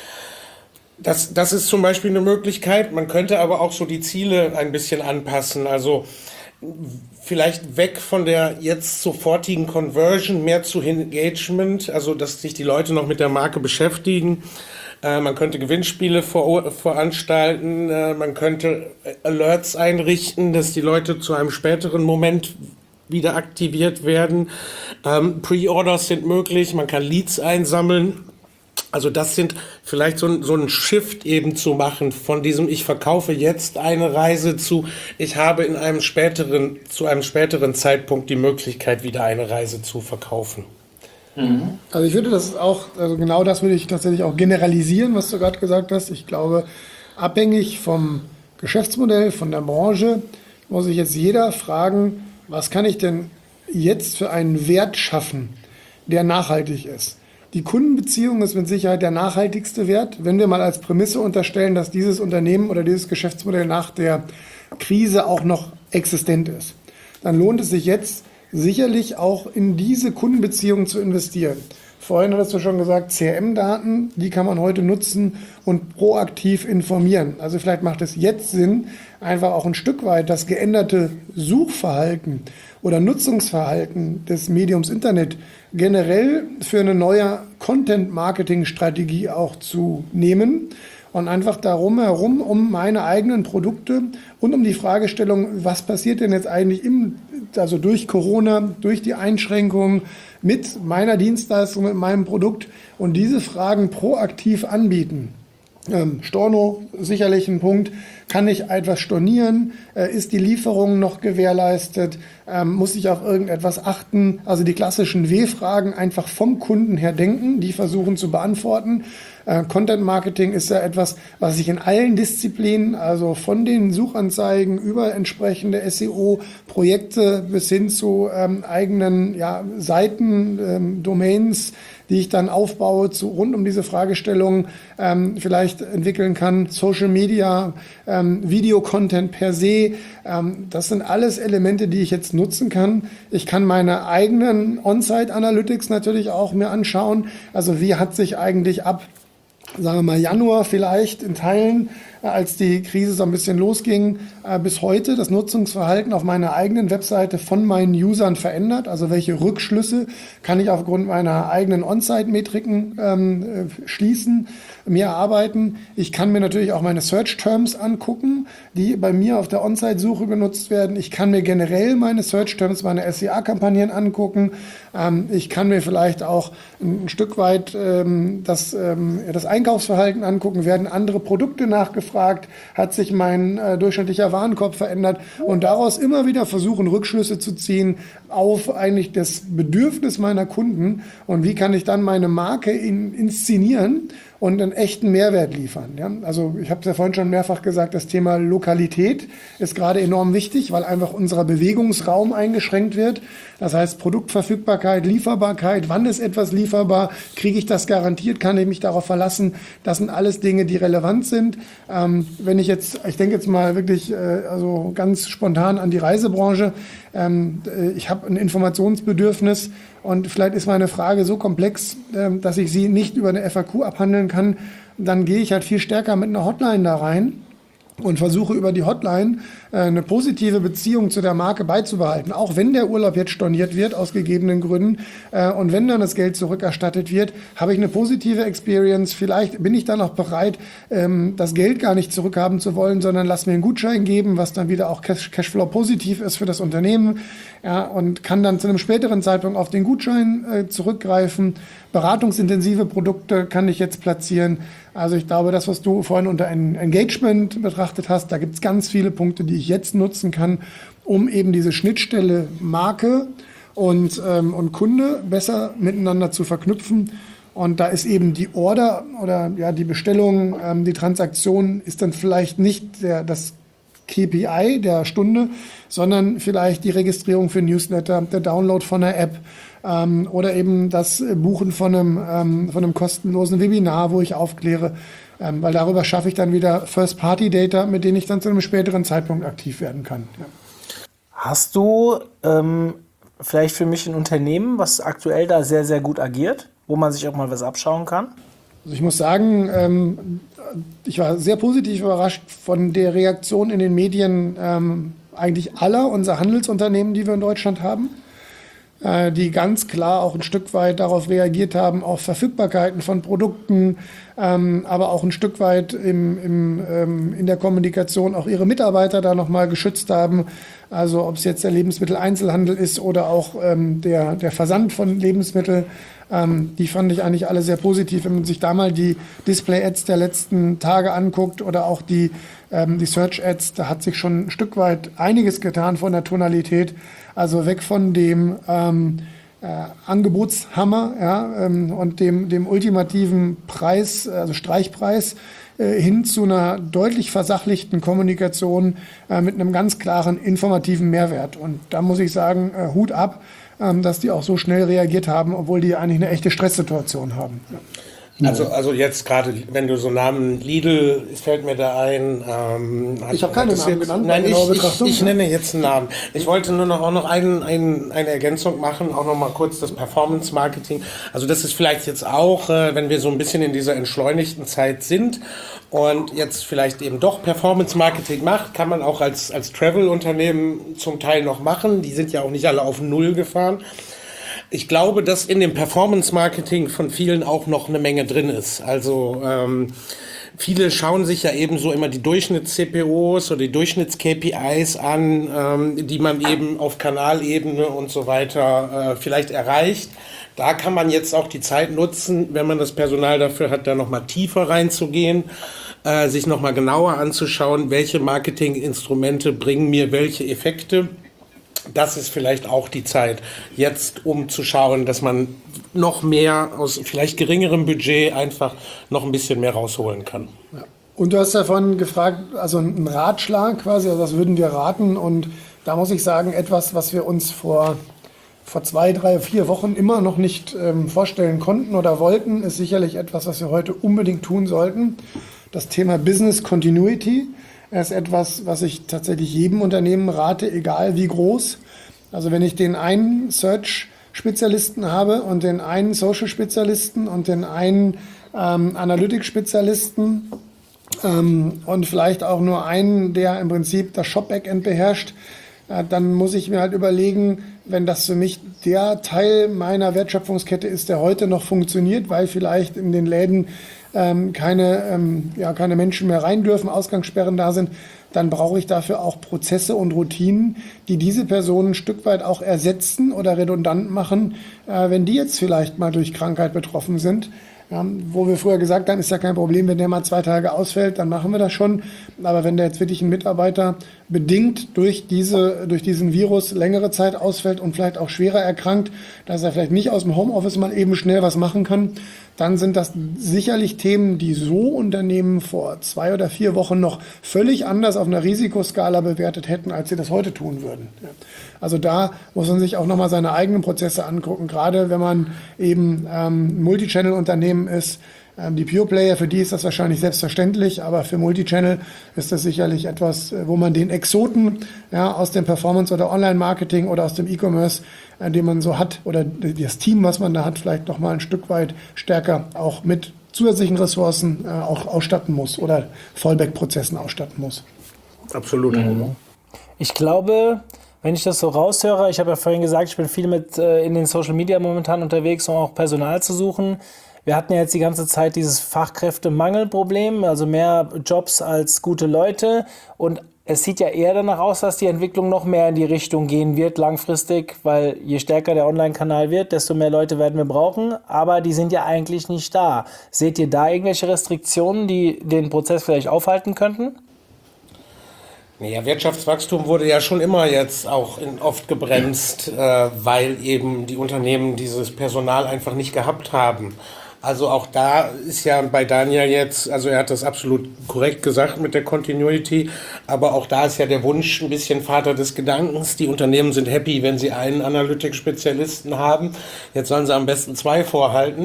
Das, das ist zum Beispiel eine Möglichkeit. Man könnte aber auch so die Ziele ein bisschen anpassen. Also vielleicht weg von der jetzt sofortigen Conversion, mehr zu Engagement, also dass sich die Leute noch mit der Marke beschäftigen. Äh, man könnte Gewinnspiele vor, veranstalten, äh, man könnte Alerts einrichten, dass die Leute zu einem späteren Moment wieder aktiviert werden. Ähm, Pre-Orders sind möglich, man kann Leads einsammeln. Also das sind vielleicht so ein, so ein Shift eben zu machen von diesem, ich verkaufe jetzt eine Reise zu, ich habe in einem späteren, zu einem späteren Zeitpunkt die Möglichkeit, wieder eine Reise zu verkaufen. Also ich würde das auch, also genau das würde ich tatsächlich auch generalisieren, was du gerade gesagt hast. Ich glaube, abhängig vom Geschäftsmodell, von der Branche, muss sich jetzt jeder fragen, was kann ich denn jetzt für einen Wert schaffen, der nachhaltig ist. Die Kundenbeziehung ist mit Sicherheit der nachhaltigste Wert. Wenn wir mal als Prämisse unterstellen, dass dieses Unternehmen oder dieses Geschäftsmodell nach der Krise auch noch existent ist, dann lohnt es sich jetzt, sicherlich auch in diese Kundenbeziehungen zu investieren. Vorhin hattest du schon gesagt, C R M-Daten, die kann man heute nutzen und proaktiv informieren. Also vielleicht macht es jetzt Sinn, einfach auch ein Stück weit das geänderte Suchverhalten oder Nutzungsverhalten des Mediums Internet generell für eine neue Content-Marketing-Strategie auch zu nehmen. Und einfach darum herum, um meine eigenen Produkte und um die Fragestellung, was passiert denn jetzt eigentlich im, also durch Corona, durch die Einschränkungen mit meiner Dienstleistung, mit meinem Produkt und diese Fragen proaktiv anbieten. Ähm, Storno, sicherlich ein Punkt. Kann ich etwas stornieren? Äh, ist die Lieferung noch gewährleistet? Ähm, muss ich auf irgendetwas achten? Also die klassischen W-Fragen einfach vom Kunden her denken, die versuchen zu beantworten. Äh, Content Marketing ist ja etwas, was sich in allen Disziplinen, also von den Suchanzeigen über entsprechende S E O-Projekte bis hin zu ähm, eigenen ja, Seiten, ähm, Domains, die ich dann aufbaue, zu, rund um diese Fragestellung ähm, vielleicht entwickeln kann. Social Media, ähm, Video-Content per se, ähm, das sind alles Elemente, die ich jetzt nutzen kann. Ich kann meine eigenen On-Site-Analytics natürlich auch mir anschauen. Also wie hat sich eigentlich ab sagen wir mal Januar vielleicht in Teilen, als die Krise so ein bisschen losging, bis heute das Nutzungsverhalten auf meiner eigenen Webseite von meinen Usern verändert. Also welche Rückschlüsse kann ich aufgrund meiner eigenen On-Site-Metriken ähm, schließen, mir erarbeiten. Ich kann mir natürlich auch meine Search-Terms angucken, die bei mir auf der On-Site-Suche genutzt werden. Ich kann mir generell meine Search-Terms, meine S E A-Kampagnen angucken. Ähm, ich kann mir vielleicht auch ein, ein Stück weit ähm, das, ähm, das Einkaufsverhalten angucken. Werden andere Produkte nachgefragt? Hat sich mein äh, durchschnittlicher Warenkorb verändert? Und daraus immer wieder versuchen, Rückschlüsse zu ziehen auf eigentlich das Bedürfnis meiner Kunden. Und wie kann ich dann meine Marke in, inszenieren und einen echten Mehrwert liefern. Ja? Also ich habe es ja vorhin schon mehrfach gesagt, das Thema Lokalität ist gerade enorm wichtig, weil einfach unser Bewegungsraum eingeschränkt wird. Das heißt Produktverfügbarkeit, Lieferbarkeit, wann ist etwas lieferbar, kriege ich das garantiert, kann ich mich darauf verlassen. Das sind alles Dinge, die relevant sind. Ähm, wenn ich jetzt, ich denke jetzt mal wirklich äh, also ganz spontan an die Reisebranche, ähm, äh, ich habe ein Informationsbedürfnis, und vielleicht ist meine Frage so komplex, dass ich sie nicht über eine F A Q abhandeln kann. Dann gehe ich halt viel stärker mit einer Hotline da rein und versuche über die Hotline eine positive Beziehung zu der Marke beizubehalten. Auch wenn der Urlaub jetzt storniert wird, aus gegebenen Gründen, und wenn dann das Geld zurückerstattet wird, habe ich eine positive Experience. Vielleicht bin ich dann auch bereit, das Geld gar nicht zurückhaben zu wollen, sondern lass mir einen Gutschein geben, was dann wieder auch Cashflow positiv ist für das Unternehmen. Ja, und kann dann zu einem späteren Zeitpunkt auf den Gutschein äh, zurückgreifen. Beratungsintensive Produkte kann ich jetzt platzieren. Also ich glaube, das, was du vorhin unter ein Engagement betrachtet hast, da gibt es ganz viele Punkte, die ich jetzt nutzen kann, um eben diese Schnittstelle Marke und, ähm, und Kunde besser miteinander zu verknüpfen. Und da ist eben die Order oder ja die Bestellung, ähm, die Transaktion ist dann vielleicht nicht der, das K P I der Stunde, sondern vielleicht die Registrierung für Newsletter, der Download von einer App ähm, oder eben das Buchen von einem, ähm, von einem kostenlosen Webinar, wo ich aufkläre, ähm, weil darüber schaffe ich dann wieder First-Party-Data, mit denen ich dann zu einem späteren Zeitpunkt aktiv werden kann. Ja. Hast du ähm, vielleicht für mich ein Unternehmen, was aktuell da sehr, sehr gut agiert, wo man sich auch mal was abschauen kann? Also ich muss sagen, ähm, ich war sehr positiv überrascht von der Reaktion in den Medien ähm, eigentlich aller unserer Handelsunternehmen, die wir in Deutschland haben, äh, die ganz klar auch ein Stück weit darauf reagiert haben, auf Verfügbarkeiten von Produkten, ähm, aber auch ein Stück weit im, im, ähm, in der Kommunikation auch ihre Mitarbeiter da nochmal geschützt haben. Also ob es jetzt der Lebensmitteleinzelhandel ist oder auch ähm, der, der Versand von Lebensmitteln. Ähm, die fand ich eigentlich alle sehr positiv. Wenn man sich da mal die Display-Ads der letzten Tage anguckt oder auch die, ähm, die Search-Ads, da hat sich schon ein Stück weit einiges getan von der Tonalität. Also weg von dem ähm, äh, Angebotshammer ja, ähm, und dem, dem ultimativen Preis, also Streichpreis, äh, hin zu einer deutlich versachlichten Kommunikation äh, mit einem ganz klaren informativen Mehrwert. Und da muss ich sagen, äh, Hut ab, dass die auch so schnell reagiert haben, obwohl die eigentlich eine echte Stresssituation haben. Also, also jetzt gerade, wenn du so Namen Lidl, es fällt mir da ein. Ähm, ich habe keine Namen genannt. Nein, ich, ich, ich nenne jetzt einen Namen. Ich wollte nur noch auch noch ein, ein, eine Ergänzung machen, auch noch mal kurz das Performance Marketing. Also das ist vielleicht jetzt auch, äh, wenn wir so ein bisschen in dieser entschleunigten Zeit sind und jetzt vielleicht eben doch Performance Marketing macht, kann man auch als, als Travel-Unternehmen zum Teil noch machen. Die sind ja auch nicht alle auf Null gefahren. Ich glaube, dass in dem Performance-Marketing von vielen auch noch eine Menge drin ist. Also ähm, viele schauen sich ja eben so immer die Durchschnitts-C P Os oder die Durchschnitts-K P Is an, ähm, die man eben auf Kanalebene und so weiter äh, vielleicht erreicht. Da kann man jetzt auch die Zeit nutzen, wenn man das Personal dafür hat, da nochmal tiefer reinzugehen, äh, sich nochmal genauer anzuschauen, welche Marketinginstrumente bringen mir welche Effekte. Das ist vielleicht auch die Zeit, jetzt um zu schauen, dass man noch mehr aus vielleicht geringerem Budget einfach noch ein bisschen mehr rausholen kann. Ja. Und du hast ja vorhin gefragt, also ein Ratschlag quasi, also was würden wir raten? Und da muss ich sagen, etwas, was wir uns vor, vor zwei, drei, vier Wochen immer noch nicht ähm, vorstellen konnten oder wollten, ist sicherlich etwas, was wir heute unbedingt tun sollten. Das Thema Business Continuity. Das ist etwas, was ich tatsächlich jedem Unternehmen rate, egal wie groß. Also wenn ich den einen Search-Spezialisten habe und den einen Social-Spezialisten und den einen ähm, Analytics-Spezialisten ähm, und vielleicht auch nur einen, der im Prinzip das Shop-Backend beherrscht, äh, dann muss ich mir halt überlegen, wenn das für mich der Teil meiner Wertschöpfungskette ist, der heute noch funktioniert, weil vielleicht in den Läden ähm, keine, ähm, ja, keine Menschen mehr rein dürfen, Ausgangssperren da sind, dann brauche ich dafür auch Prozesse und Routinen, die diese Personen ein Stück weit auch ersetzen oder redundant machen, äh, wenn die jetzt vielleicht mal durch Krankheit betroffen sind. Ja, wo wir früher gesagt haben, ist ja kein Problem, wenn der mal zwei Tage ausfällt, dann machen wir das schon. Aber wenn der jetzt wirklich ein Mitarbeiter bedingt durch diese, durch diesen Virus längere Zeit ausfällt und vielleicht auch schwerer erkrankt, dass er vielleicht nicht aus dem Homeoffice mal eben schnell was machen kann, dann sind das sicherlich Themen, die so Unternehmen vor zwei oder vier Wochen noch völlig anders auf einer Risikoskala bewertet hätten, als sie das heute tun würden. Ja. Also da muss man sich auch nochmal seine eigenen Prozesse angucken, gerade wenn man eben ähm, Multichannel-Unternehmen ist. Ähm, die Pure Player, für die ist das wahrscheinlich selbstverständlich, aber für Multichannel ist das sicherlich etwas, wo man den Exoten ja, aus dem Performance- oder Online-Marketing oder aus dem E-Commerce, äh, den man so hat, oder das Team, was man da hat, vielleicht noch mal ein Stück weit stärker auch mit zusätzlichen Ressourcen äh, auch ausstatten muss oder Fallback-Prozessen ausstatten muss. Absolut. Mhm. Ich glaube, wenn ich das so raushöre, ich habe ja vorhin gesagt, ich bin viel mit äh, in den Social Media momentan unterwegs, um auch Personal zu suchen. Wir hatten ja jetzt die ganze Zeit dieses Fachkräftemangelproblem, also mehr Jobs als gute Leute. Und es sieht ja eher danach aus, dass die Entwicklung noch mehr in die Richtung gehen wird langfristig, weil je stärker der Online-Kanal wird, desto mehr Leute werden wir brauchen. Aber die sind ja eigentlich nicht da. Seht ihr da irgendwelche Restriktionen, die den Prozess vielleicht aufhalten könnten? Naja, Wirtschaftswachstum wurde ja schon immer jetzt auch in, oft gebremst, äh, weil eben die Unternehmen dieses Personal einfach nicht gehabt haben. Also auch da ist ja bei Daniel jetzt, also er hat das absolut korrekt gesagt mit der Continuity, aber auch da ist ja der Wunsch ein bisschen Vater des Gedankens. Die Unternehmen sind happy, wenn sie einen Analytics-Spezialisten haben. Jetzt sollen sie am besten zwei vorhalten.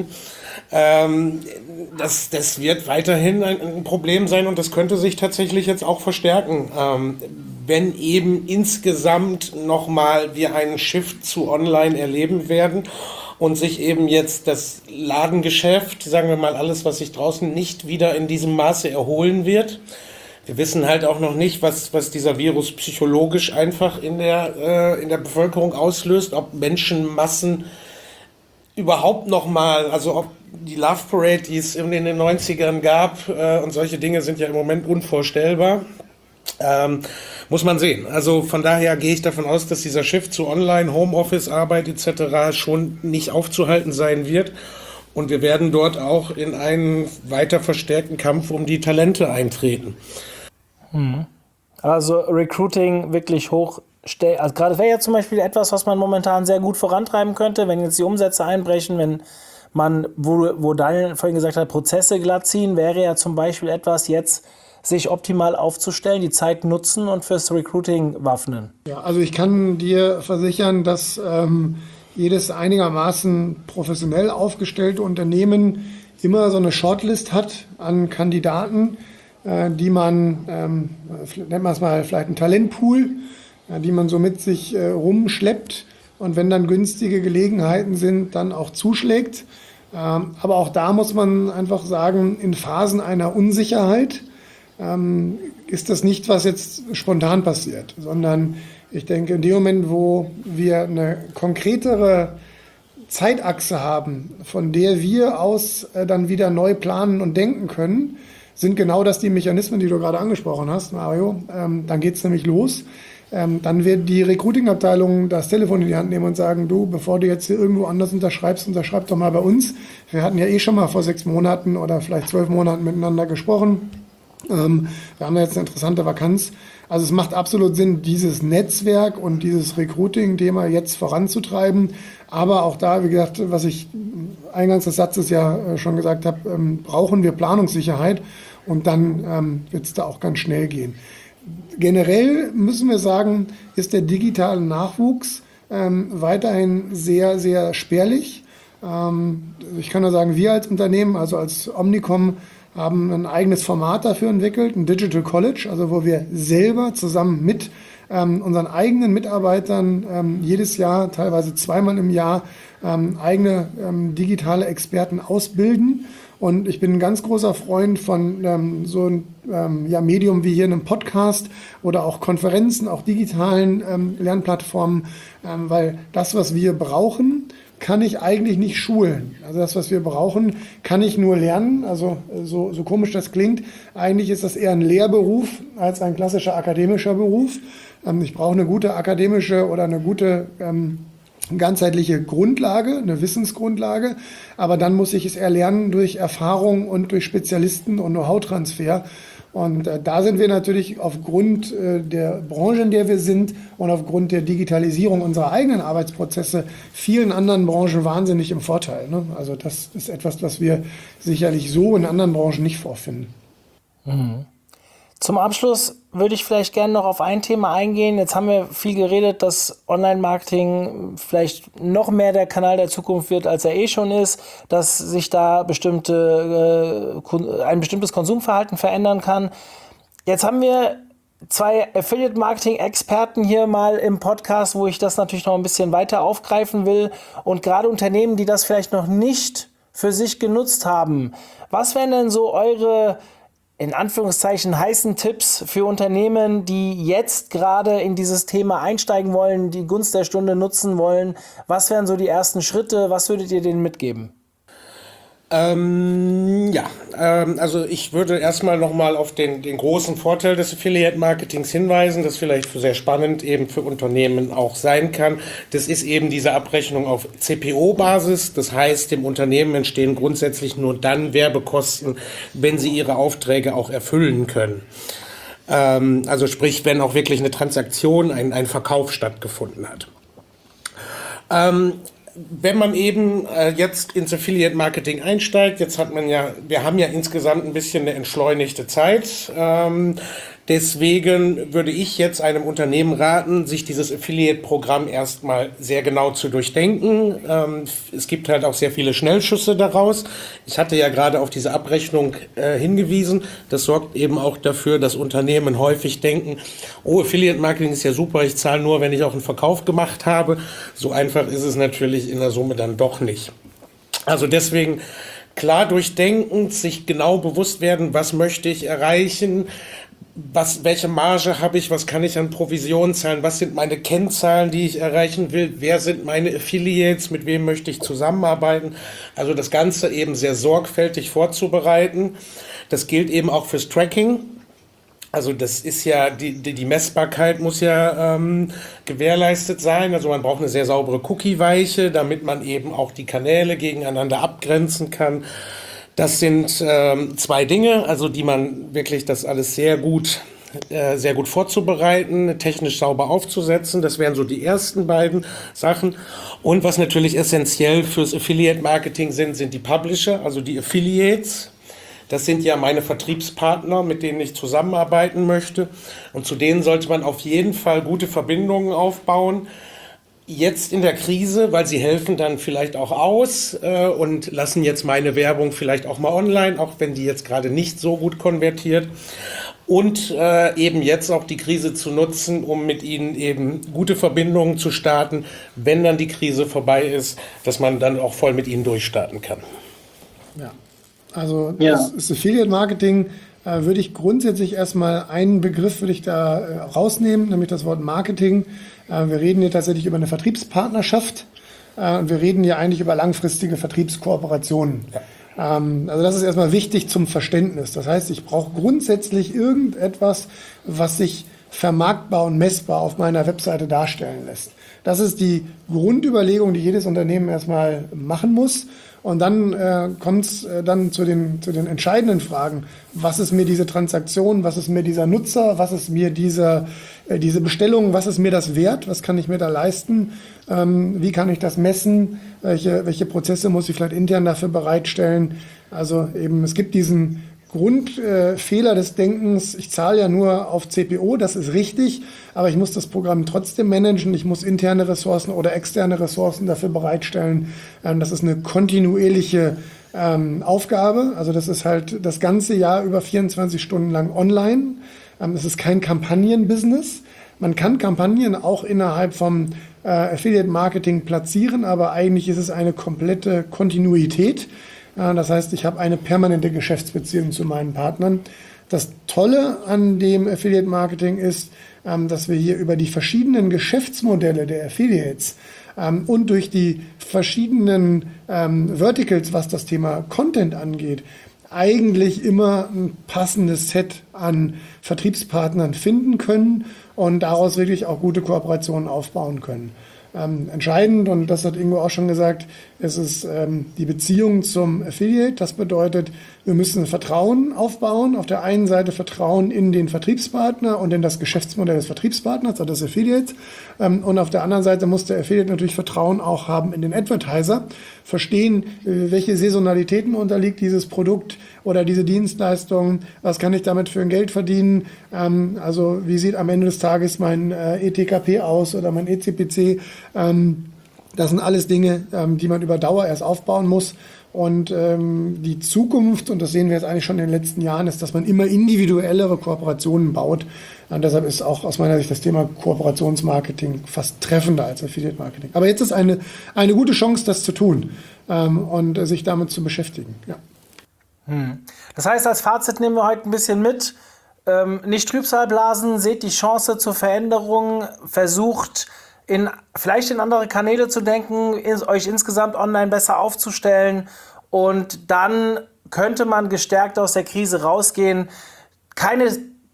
Ähm, das, das wird weiterhin ein, ein Problem sein und das könnte sich tatsächlich jetzt auch verstärken, ähm, wenn eben insgesamt nochmal wir einen Shift zu Online erleben werden und sich eben jetzt das Ladengeschäft, sagen wir mal alles, was sich draußen nicht wieder in diesem Maße erholen wird. Wir wissen halt auch noch nicht, was, was dieser Virus psychologisch einfach in der, äh, in der Bevölkerung auslöst, ob Menschenmassen überhaupt noch mal, also ob die Love Parade, die es in den neunzigern gab äh, und solche Dinge sind ja im Moment unvorstellbar, ähm, muss man sehen. Also von daher gehe ich davon aus, dass dieser Shift zu Online, Homeoffice-Arbeit et cetera schon nicht aufzuhalten sein wird und wir werden dort auch in einen weiter verstärkten Kampf um die Talente eintreten. Hm. Also Recruiting wirklich hoch. Also gerade wäre ja zum Beispiel etwas, was man momentan sehr gut vorantreiben könnte, wenn jetzt die Umsätze einbrechen, wenn man, wo, wo Daniel vorhin gesagt hat, Prozesse glatt ziehen, wäre ja zum Beispiel etwas jetzt, sich optimal aufzustellen, die Zeit nutzen und fürs Recruiting waffnen. Ja, also ich kann dir versichern, dass ähm, jedes einigermaßen professionell aufgestellte Unternehmen immer so eine Shortlist hat an Kandidaten, äh, die man, ähm, nennt man es mal vielleicht einen Talentpool, die man so mit sich äh, rumschleppt und wenn dann günstige Gelegenheiten sind, dann auch zuschlägt. Ähm, aber auch da muss man einfach sagen, in Phasen einer Unsicherheit ähm, ist das nicht, was jetzt spontan passiert, sondern ich denke, in dem Moment, wo wir eine konkretere Zeitachse haben, von der wir aus äh, dann wieder neu planen und denken können, sind genau das die Mechanismen, die du gerade angesprochen hast, Mario. Ähm, dann geht's nämlich los. Ähm, dann wird die Recruiting-Abteilung das Telefon in die Hand nehmen und sagen, du, bevor du jetzt hier irgendwo anders unterschreibst, unterschreib doch mal bei uns. Wir hatten ja eh schon mal vor sechs Monaten oder vielleicht zwölf Monaten miteinander gesprochen. Ähm, wir haben ja jetzt eine interessante Vakanz. Also es macht absolut Sinn, dieses Netzwerk und dieses Recruiting-Thema jetzt voranzutreiben. Aber auch da, wie gesagt, was ich eingangs des Satzes ja schon gesagt habe, ähm, brauchen wir Planungssicherheit und dann ähm, wird es da auch ganz schnell gehen. Generell müssen wir sagen, ist der digitale Nachwuchs ähm, weiterhin sehr, sehr spärlich. Ähm, ich kann nur sagen, wir als Unternehmen, also als Omnicom, haben ein eigenes Format dafür entwickelt, ein Digital College, also wo wir selber zusammen mit ähm, unseren eigenen Mitarbeitern ähm, jedes Jahr, teilweise zweimal im Jahr, ähm, eigene ähm, digitale Experten ausbilden Und ich bin ein ganz großer Freund von ähm, so einem ähm, ja, Medium wie hier einem Podcast oder auch Konferenzen, auch digitalen ähm, Lernplattformen, ähm, weil das, was wir brauchen, kann ich eigentlich nicht schulen. Also das, was wir brauchen, kann ich nur lernen. Also so, so komisch das klingt, eigentlich ist das eher ein Lehrberuf als ein klassischer akademischer Beruf. Ähm, ich brauche eine gute akademische oder eine gute ähm, ganzheitliche Grundlage, eine Wissensgrundlage, aber dann muss ich es erlernen durch Erfahrung und durch Spezialisten und Know-how-Transfer. Und äh, da sind wir natürlich aufgrund äh, der Branche, in der wir sind und aufgrund der Digitalisierung unserer eigenen Arbeitsprozesse vielen anderen Branchen wahnsinnig im Vorteil. Ne? Also das ist etwas, was wir sicherlich so in anderen Branchen nicht vorfinden. Mhm. Zum Abschluss würde ich vielleicht gerne noch auf ein Thema eingehen. Jetzt haben wir viel geredet, dass Online-Marketing vielleicht noch mehr der Kanal der Zukunft wird, als er eh schon ist, dass sich da bestimmte, äh, ein bestimmtes Konsumverhalten verändern kann. Jetzt haben wir zwei Affiliate-Marketing-Experten hier mal im Podcast, wo ich das natürlich noch ein bisschen weiter aufgreifen will. Und gerade Unternehmen, die das vielleicht noch nicht für sich genutzt haben. Was wären denn so eure in Anführungszeichen heißen Tipps für Unternehmen, die jetzt gerade in dieses Thema einsteigen wollen, die Gunst der Stunde nutzen wollen? Was wären so die ersten Schritte? Was würdet ihr denen mitgeben? Ähm, ja, ähm, also ich würde erstmal nochmal auf den, den großen Vorteil des Affiliate-Marketings hinweisen, das vielleicht sehr spannend eben für Unternehmen auch sein kann. Das ist eben diese Abrechnung auf C P O-Basis. Das heißt, dem Unternehmen entstehen grundsätzlich nur dann Werbekosten, wenn sie ihre Aufträge auch erfüllen können. Ähm, also sprich, wenn auch wirklich eine Transaktion, ein, ein Verkauf stattgefunden hat. Ähm, Wenn man eben äh, jetzt ins Affiliate-Marketing einsteigt, jetzt hat man ja, wir haben ja insgesamt ein bisschen eine entschleunigte Zeit. Ähm, deswegen würde ich jetzt einem Unternehmen raten, sich dieses Affiliate-Programm erstmal sehr genau zu durchdenken. Ähm, es gibt halt auch sehr viele Schnellschüsse daraus. Ich hatte ja gerade auf diese Abrechnung äh, hingewiesen. Das sorgt eben auch dafür, dass Unternehmen häufig denken, oh, Affiliate-Marketing ist ja super, ich zahle nur, wenn ich auch einen Verkauf gemacht habe. So einfach ist es natürlich in der Summe dann doch nicht. Also deswegen klar durchdenken, sich genau bewusst werden, was möchte ich erreichen, was, welche Marge habe ich, was kann ich an Provision zahlen, was sind meine Kennzahlen, die ich erreichen will, wer sind meine Affiliates, mit wem möchte ich zusammenarbeiten. Also das Ganze eben sehr sorgfältig vorzubereiten. Das gilt eben auch fürs Tracking. Also das ist ja, die, die, die Messbarkeit muss ja ähm, gewährleistet sein. Also man braucht eine sehr saubere Cookie-Weiche, damit man eben auch die Kanäle gegeneinander abgrenzen kann. Das sind ähm, zwei Dinge, also die man wirklich das alles sehr gut, äh, sehr gut vorzubereiten, technisch sauber aufzusetzen. Das wären so die ersten beiden Sachen. Und was natürlich essentiell fürs Affiliate-Marketing sind, sind die Publisher, also die Affiliates. Das sind ja meine Vertriebspartner, mit denen ich zusammenarbeiten möchte. Und zu denen sollte man auf jeden Fall gute Verbindungen aufbauen. Jetzt in der Krise, weil sie helfen dann vielleicht auch aus äh, und lassen jetzt meine Werbung vielleicht auch mal online, auch wenn die jetzt gerade nicht so gut konvertiert. Und äh, eben jetzt auch die Krise zu nutzen, um mit ihnen eben gute Verbindungen zu starten, wenn dann die Krise vorbei ist, dass man dann auch voll mit ihnen durchstarten kann. Ja. Also Ja. das, das Affiliate-Marketing äh, würde ich grundsätzlich erstmal einen Begriff würde ich da äh, rausnehmen, nämlich das Wort Marketing. Äh, wir reden hier tatsächlich über eine Vertriebspartnerschaft äh, und wir reden hier eigentlich über langfristige Vertriebskooperationen. Ja. Ähm, also das ist erstmal wichtig zum Verständnis. Das heißt, ich brauche grundsätzlich irgendetwas, was sich vermarktbar und messbar auf meiner Webseite darstellen lässt. Das ist die Grundüberlegung, die jedes Unternehmen erstmal machen muss. Und dann äh, kommt es äh, dann zu den, zu den entscheidenden Fragen. Was ist mir diese Transaktion? Was ist mir dieser Nutzer? Was ist mir diese, äh, diese Bestellung? Was ist mir das wert? Was kann ich mir da leisten? Ähm, wie kann ich das messen? Welche, welche Prozesse muss ich vielleicht intern dafür bereitstellen? Also eben, es gibt diesen Grundfehler äh, des Denkens, ich zahle ja nur auf C P O, das ist richtig, aber ich muss das Programm trotzdem managen, ich muss interne Ressourcen oder externe Ressourcen dafür bereitstellen. Ähm, das ist eine kontinuierliche ähm, Aufgabe, also das ist halt das ganze Jahr über vierundzwanzig Stunden lang online. Ähm, das ist kein Kampagnenbusiness. Man kann Kampagnen auch innerhalb vom äh, Affiliate-Marketing platzieren, aber eigentlich ist es eine komplette Kontinuität. Das heißt, ich habe eine permanente Geschäftsbeziehung zu meinen Partnern. Das Tolle an dem Affiliate Marketing ist, dass wir hier über die verschiedenen Geschäftsmodelle der Affiliates und durch die verschiedenen Verticals, was das Thema Content angeht, eigentlich immer ein passendes Set an Vertriebspartnern finden können und daraus wirklich auch gute Kooperationen aufbauen können. Ähm, entscheidend, und das hat Ingo auch schon gesagt, es ist ähm, die Beziehung zum Affiliate. Das bedeutet, wir müssen Vertrauen aufbauen. Auf der einen Seite Vertrauen in den Vertriebspartner und in das Geschäftsmodell des Vertriebspartners, also des Affiliates. Ähm, und auf der anderen Seite muss der Affiliate natürlich Vertrauen auch haben in den Advertiser, verstehen, äh, welche Saisonalitäten unterliegt dieses Produkt oder diese Dienstleistung, was kann ich damit für ein Geld verdienen, ähm, also wie sieht am Ende des Tages mein äh, E T K P aus oder mein E C P C. Ähm, das sind alles Dinge, ähm, die man über Dauer erst aufbauen muss. Und ähm, die Zukunft, und das sehen wir jetzt eigentlich schon in den letzten Jahren, ist, dass man immer individuellere Kooperationen baut. Und deshalb ist auch aus meiner Sicht das Thema Kooperationsmarketing fast treffender als Affiliate Marketing. Aber jetzt ist eine, eine gute Chance, das zu tun ähm, und äh, sich damit zu beschäftigen. Ja. Hm. Das heißt, als Fazit nehmen wir heute ein bisschen mit. Ähm, nicht Trübsal blasen, seht die Chance zur Veränderung, versucht in, vielleicht in andere Kanäle zu denken, euch insgesamt online besser aufzustellen und dann könnte man gestärkt aus der Krise rausgehen. Keine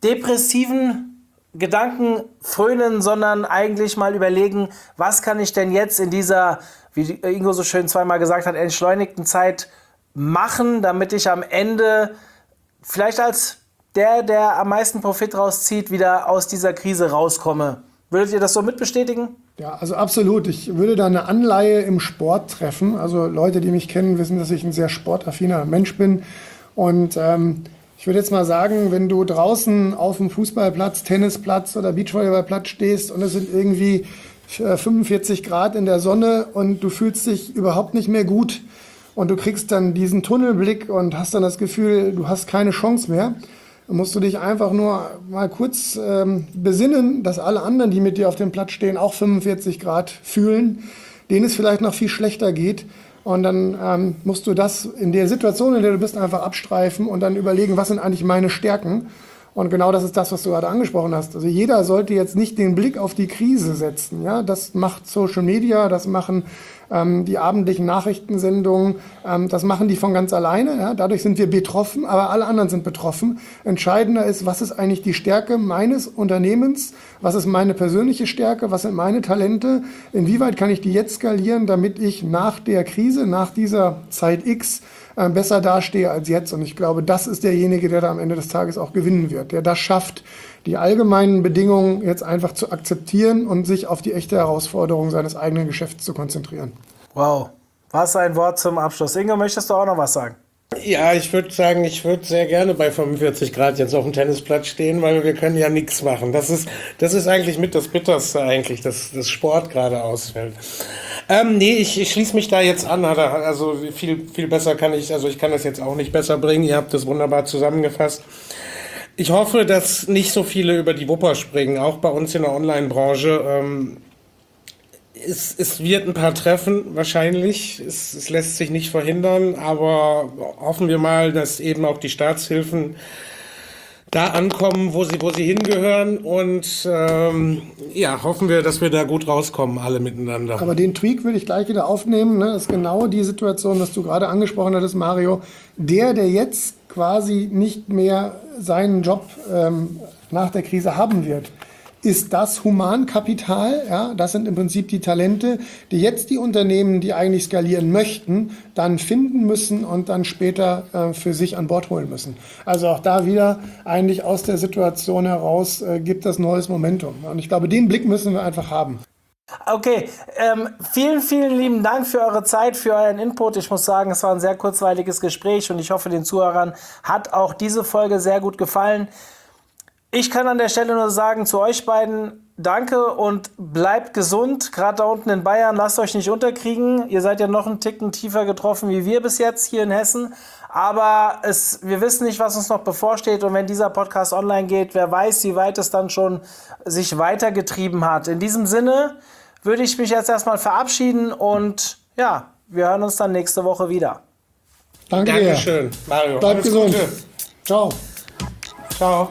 depressiven Gedanken frönen, sondern eigentlich mal überlegen, was kann ich denn jetzt in dieser, wie Ingo so schön zweimal gesagt hat, entschleunigten Zeit machen, damit ich am Ende vielleicht als der, der am meisten Profit rauszieht, wieder aus dieser Krise rauskomme. Würdet ihr das so mitbestätigen? Ja, also absolut. Ich würde da eine Anleihe im Sport treffen. Also Leute, die mich kennen, wissen, dass ich ein sehr sportaffiner Mensch bin. Und ähm, ich würde jetzt mal sagen, wenn du draußen auf dem Fußballplatz, Tennisplatz oder Beachvolleyballplatz stehst und es sind irgendwie fünfundvierzig Grad in der Sonne und du fühlst dich überhaupt nicht mehr gut und du kriegst dann diesen Tunnelblick und hast dann das Gefühl, du hast keine Chance mehr, dann musst du dich einfach nur mal kurz ähm, besinnen, dass alle anderen, die mit dir auf dem Platz stehen, auch fünfundvierzig Grad fühlen, denen es vielleicht noch viel schlechter geht. Und dann ähm, musst du das in der Situation, in der du bist, einfach abstreifen und dann überlegen, was sind eigentlich meine Stärken. Und genau das ist das, was du gerade angesprochen hast. Also jeder sollte jetzt nicht den Blick auf die Krise setzen. Ja, das macht Social Media, das machen ähm, die abendlichen Nachrichtensendungen, ähm, das machen die von ganz alleine. Ja, dadurch sind wir betroffen, aber alle anderen sind betroffen. Entscheidender ist, was ist eigentlich die Stärke meines Unternehmens? Was ist meine persönliche Stärke? Was sind meine Talente? Inwieweit kann ich die jetzt skalieren, damit ich nach der Krise, nach dieser Zeit X, besser dastehe als jetzt. Und ich glaube, das ist derjenige, der da am Ende des Tages auch gewinnen wird, der das schafft, die allgemeinen Bedingungen jetzt einfach zu akzeptieren und sich auf die echte Herausforderung seines eigenen Geschäfts zu konzentrieren. Wow, was ein Wort zum Abschluss. Ingo, möchtest du auch noch was sagen? Ja, ich würde sagen, ich würde sehr gerne bei fünfundvierzig Grad jetzt auf dem Tennisplatz stehen, weil wir können ja nichts machen. Das ist, das ist eigentlich mit das Bitterste eigentlich, dass das Sport gerade ausfällt. Ähm, nee, ich, ich schließe mich da jetzt an. Also viel, viel besser kann ich, also ich kann das jetzt auch nicht besser bringen. Ihr habt das wunderbar zusammengefasst. Ich hoffe, dass nicht so viele über die Wupper springen, auch bei uns in der Online-Branche. Ähm, Es, es wird ein paar treffen, wahrscheinlich. Es, es lässt sich nicht verhindern, aber hoffen wir mal, dass eben auch die Staatshilfen da ankommen, wo sie, wo sie hingehören. Und ähm, ja, hoffen wir, dass wir da gut rauskommen, alle miteinander. Aber den Tweak würde ich gleich wieder aufnehmen. Ne? Das ist genau die Situation, was du gerade angesprochen hattest, Mario. Der, der jetzt quasi nicht mehr seinen Job ähm, nach der Krise haben wird, ist das Humankapital, ja, das sind im Prinzip die Talente, die jetzt die Unternehmen, die eigentlich skalieren möchten, dann finden müssen und dann später äh, für sich an Bord holen müssen. Also auch da wieder eigentlich aus der Situation heraus äh, gibt das neues Momentum. Und ich glaube, den Blick müssen wir einfach haben. Okay, ähm, vielen, vielen lieben Dank für eure Zeit, für euren Input. Ich muss sagen, es war ein sehr kurzweiliges Gespräch und ich hoffe, den Zuhörern hat auch diese Folge sehr gut gefallen. Ich kann an der Stelle nur sagen, zu euch beiden danke und bleibt gesund. Gerade da unten in Bayern, lasst euch nicht unterkriegen. Ihr seid ja noch einen Ticken tiefer getroffen wie wir bis jetzt hier in Hessen. Aber es, wir wissen nicht, was uns noch bevorsteht. Und wenn dieser Podcast online geht, wer weiß, wie weit es dann schon sich weitergetrieben hat. In diesem Sinne würde ich mich jetzt erstmal verabschieden und ja, wir hören uns dann nächste Woche wieder. Danke dir. Dankeschön, Mario. Bleib Alles gesund. Gute. Ciao. Ciao.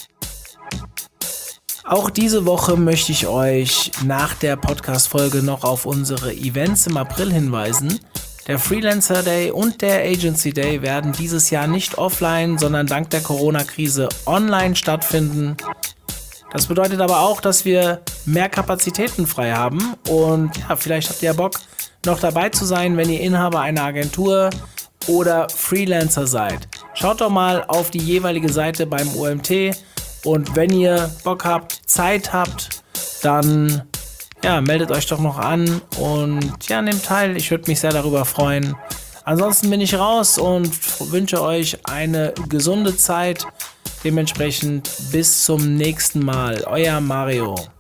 Auch diese Woche möchte ich euch nach der Podcast-Folge noch auf unsere Events im April hinweisen. Der Freelancer Day und der Agency Day werden dieses Jahr nicht offline, sondern dank der Corona-Krise online stattfinden. Das bedeutet aber auch, dass wir mehr Kapazitäten frei haben und ja, vielleicht habt ihr ja Bock, noch dabei zu sein, wenn ihr Inhaber einer Agentur oder Freelancer seid. Schaut doch mal auf die jeweilige Seite beim O M T und wenn ihr Bock habt, Zeit habt, dann ja, meldet euch doch noch an und ja, nehmt teil. Ich würde mich sehr darüber freuen. Ansonsten bin ich raus und wünsche euch eine gesunde Zeit. Dementsprechend bis zum nächsten Mal. Euer Mario.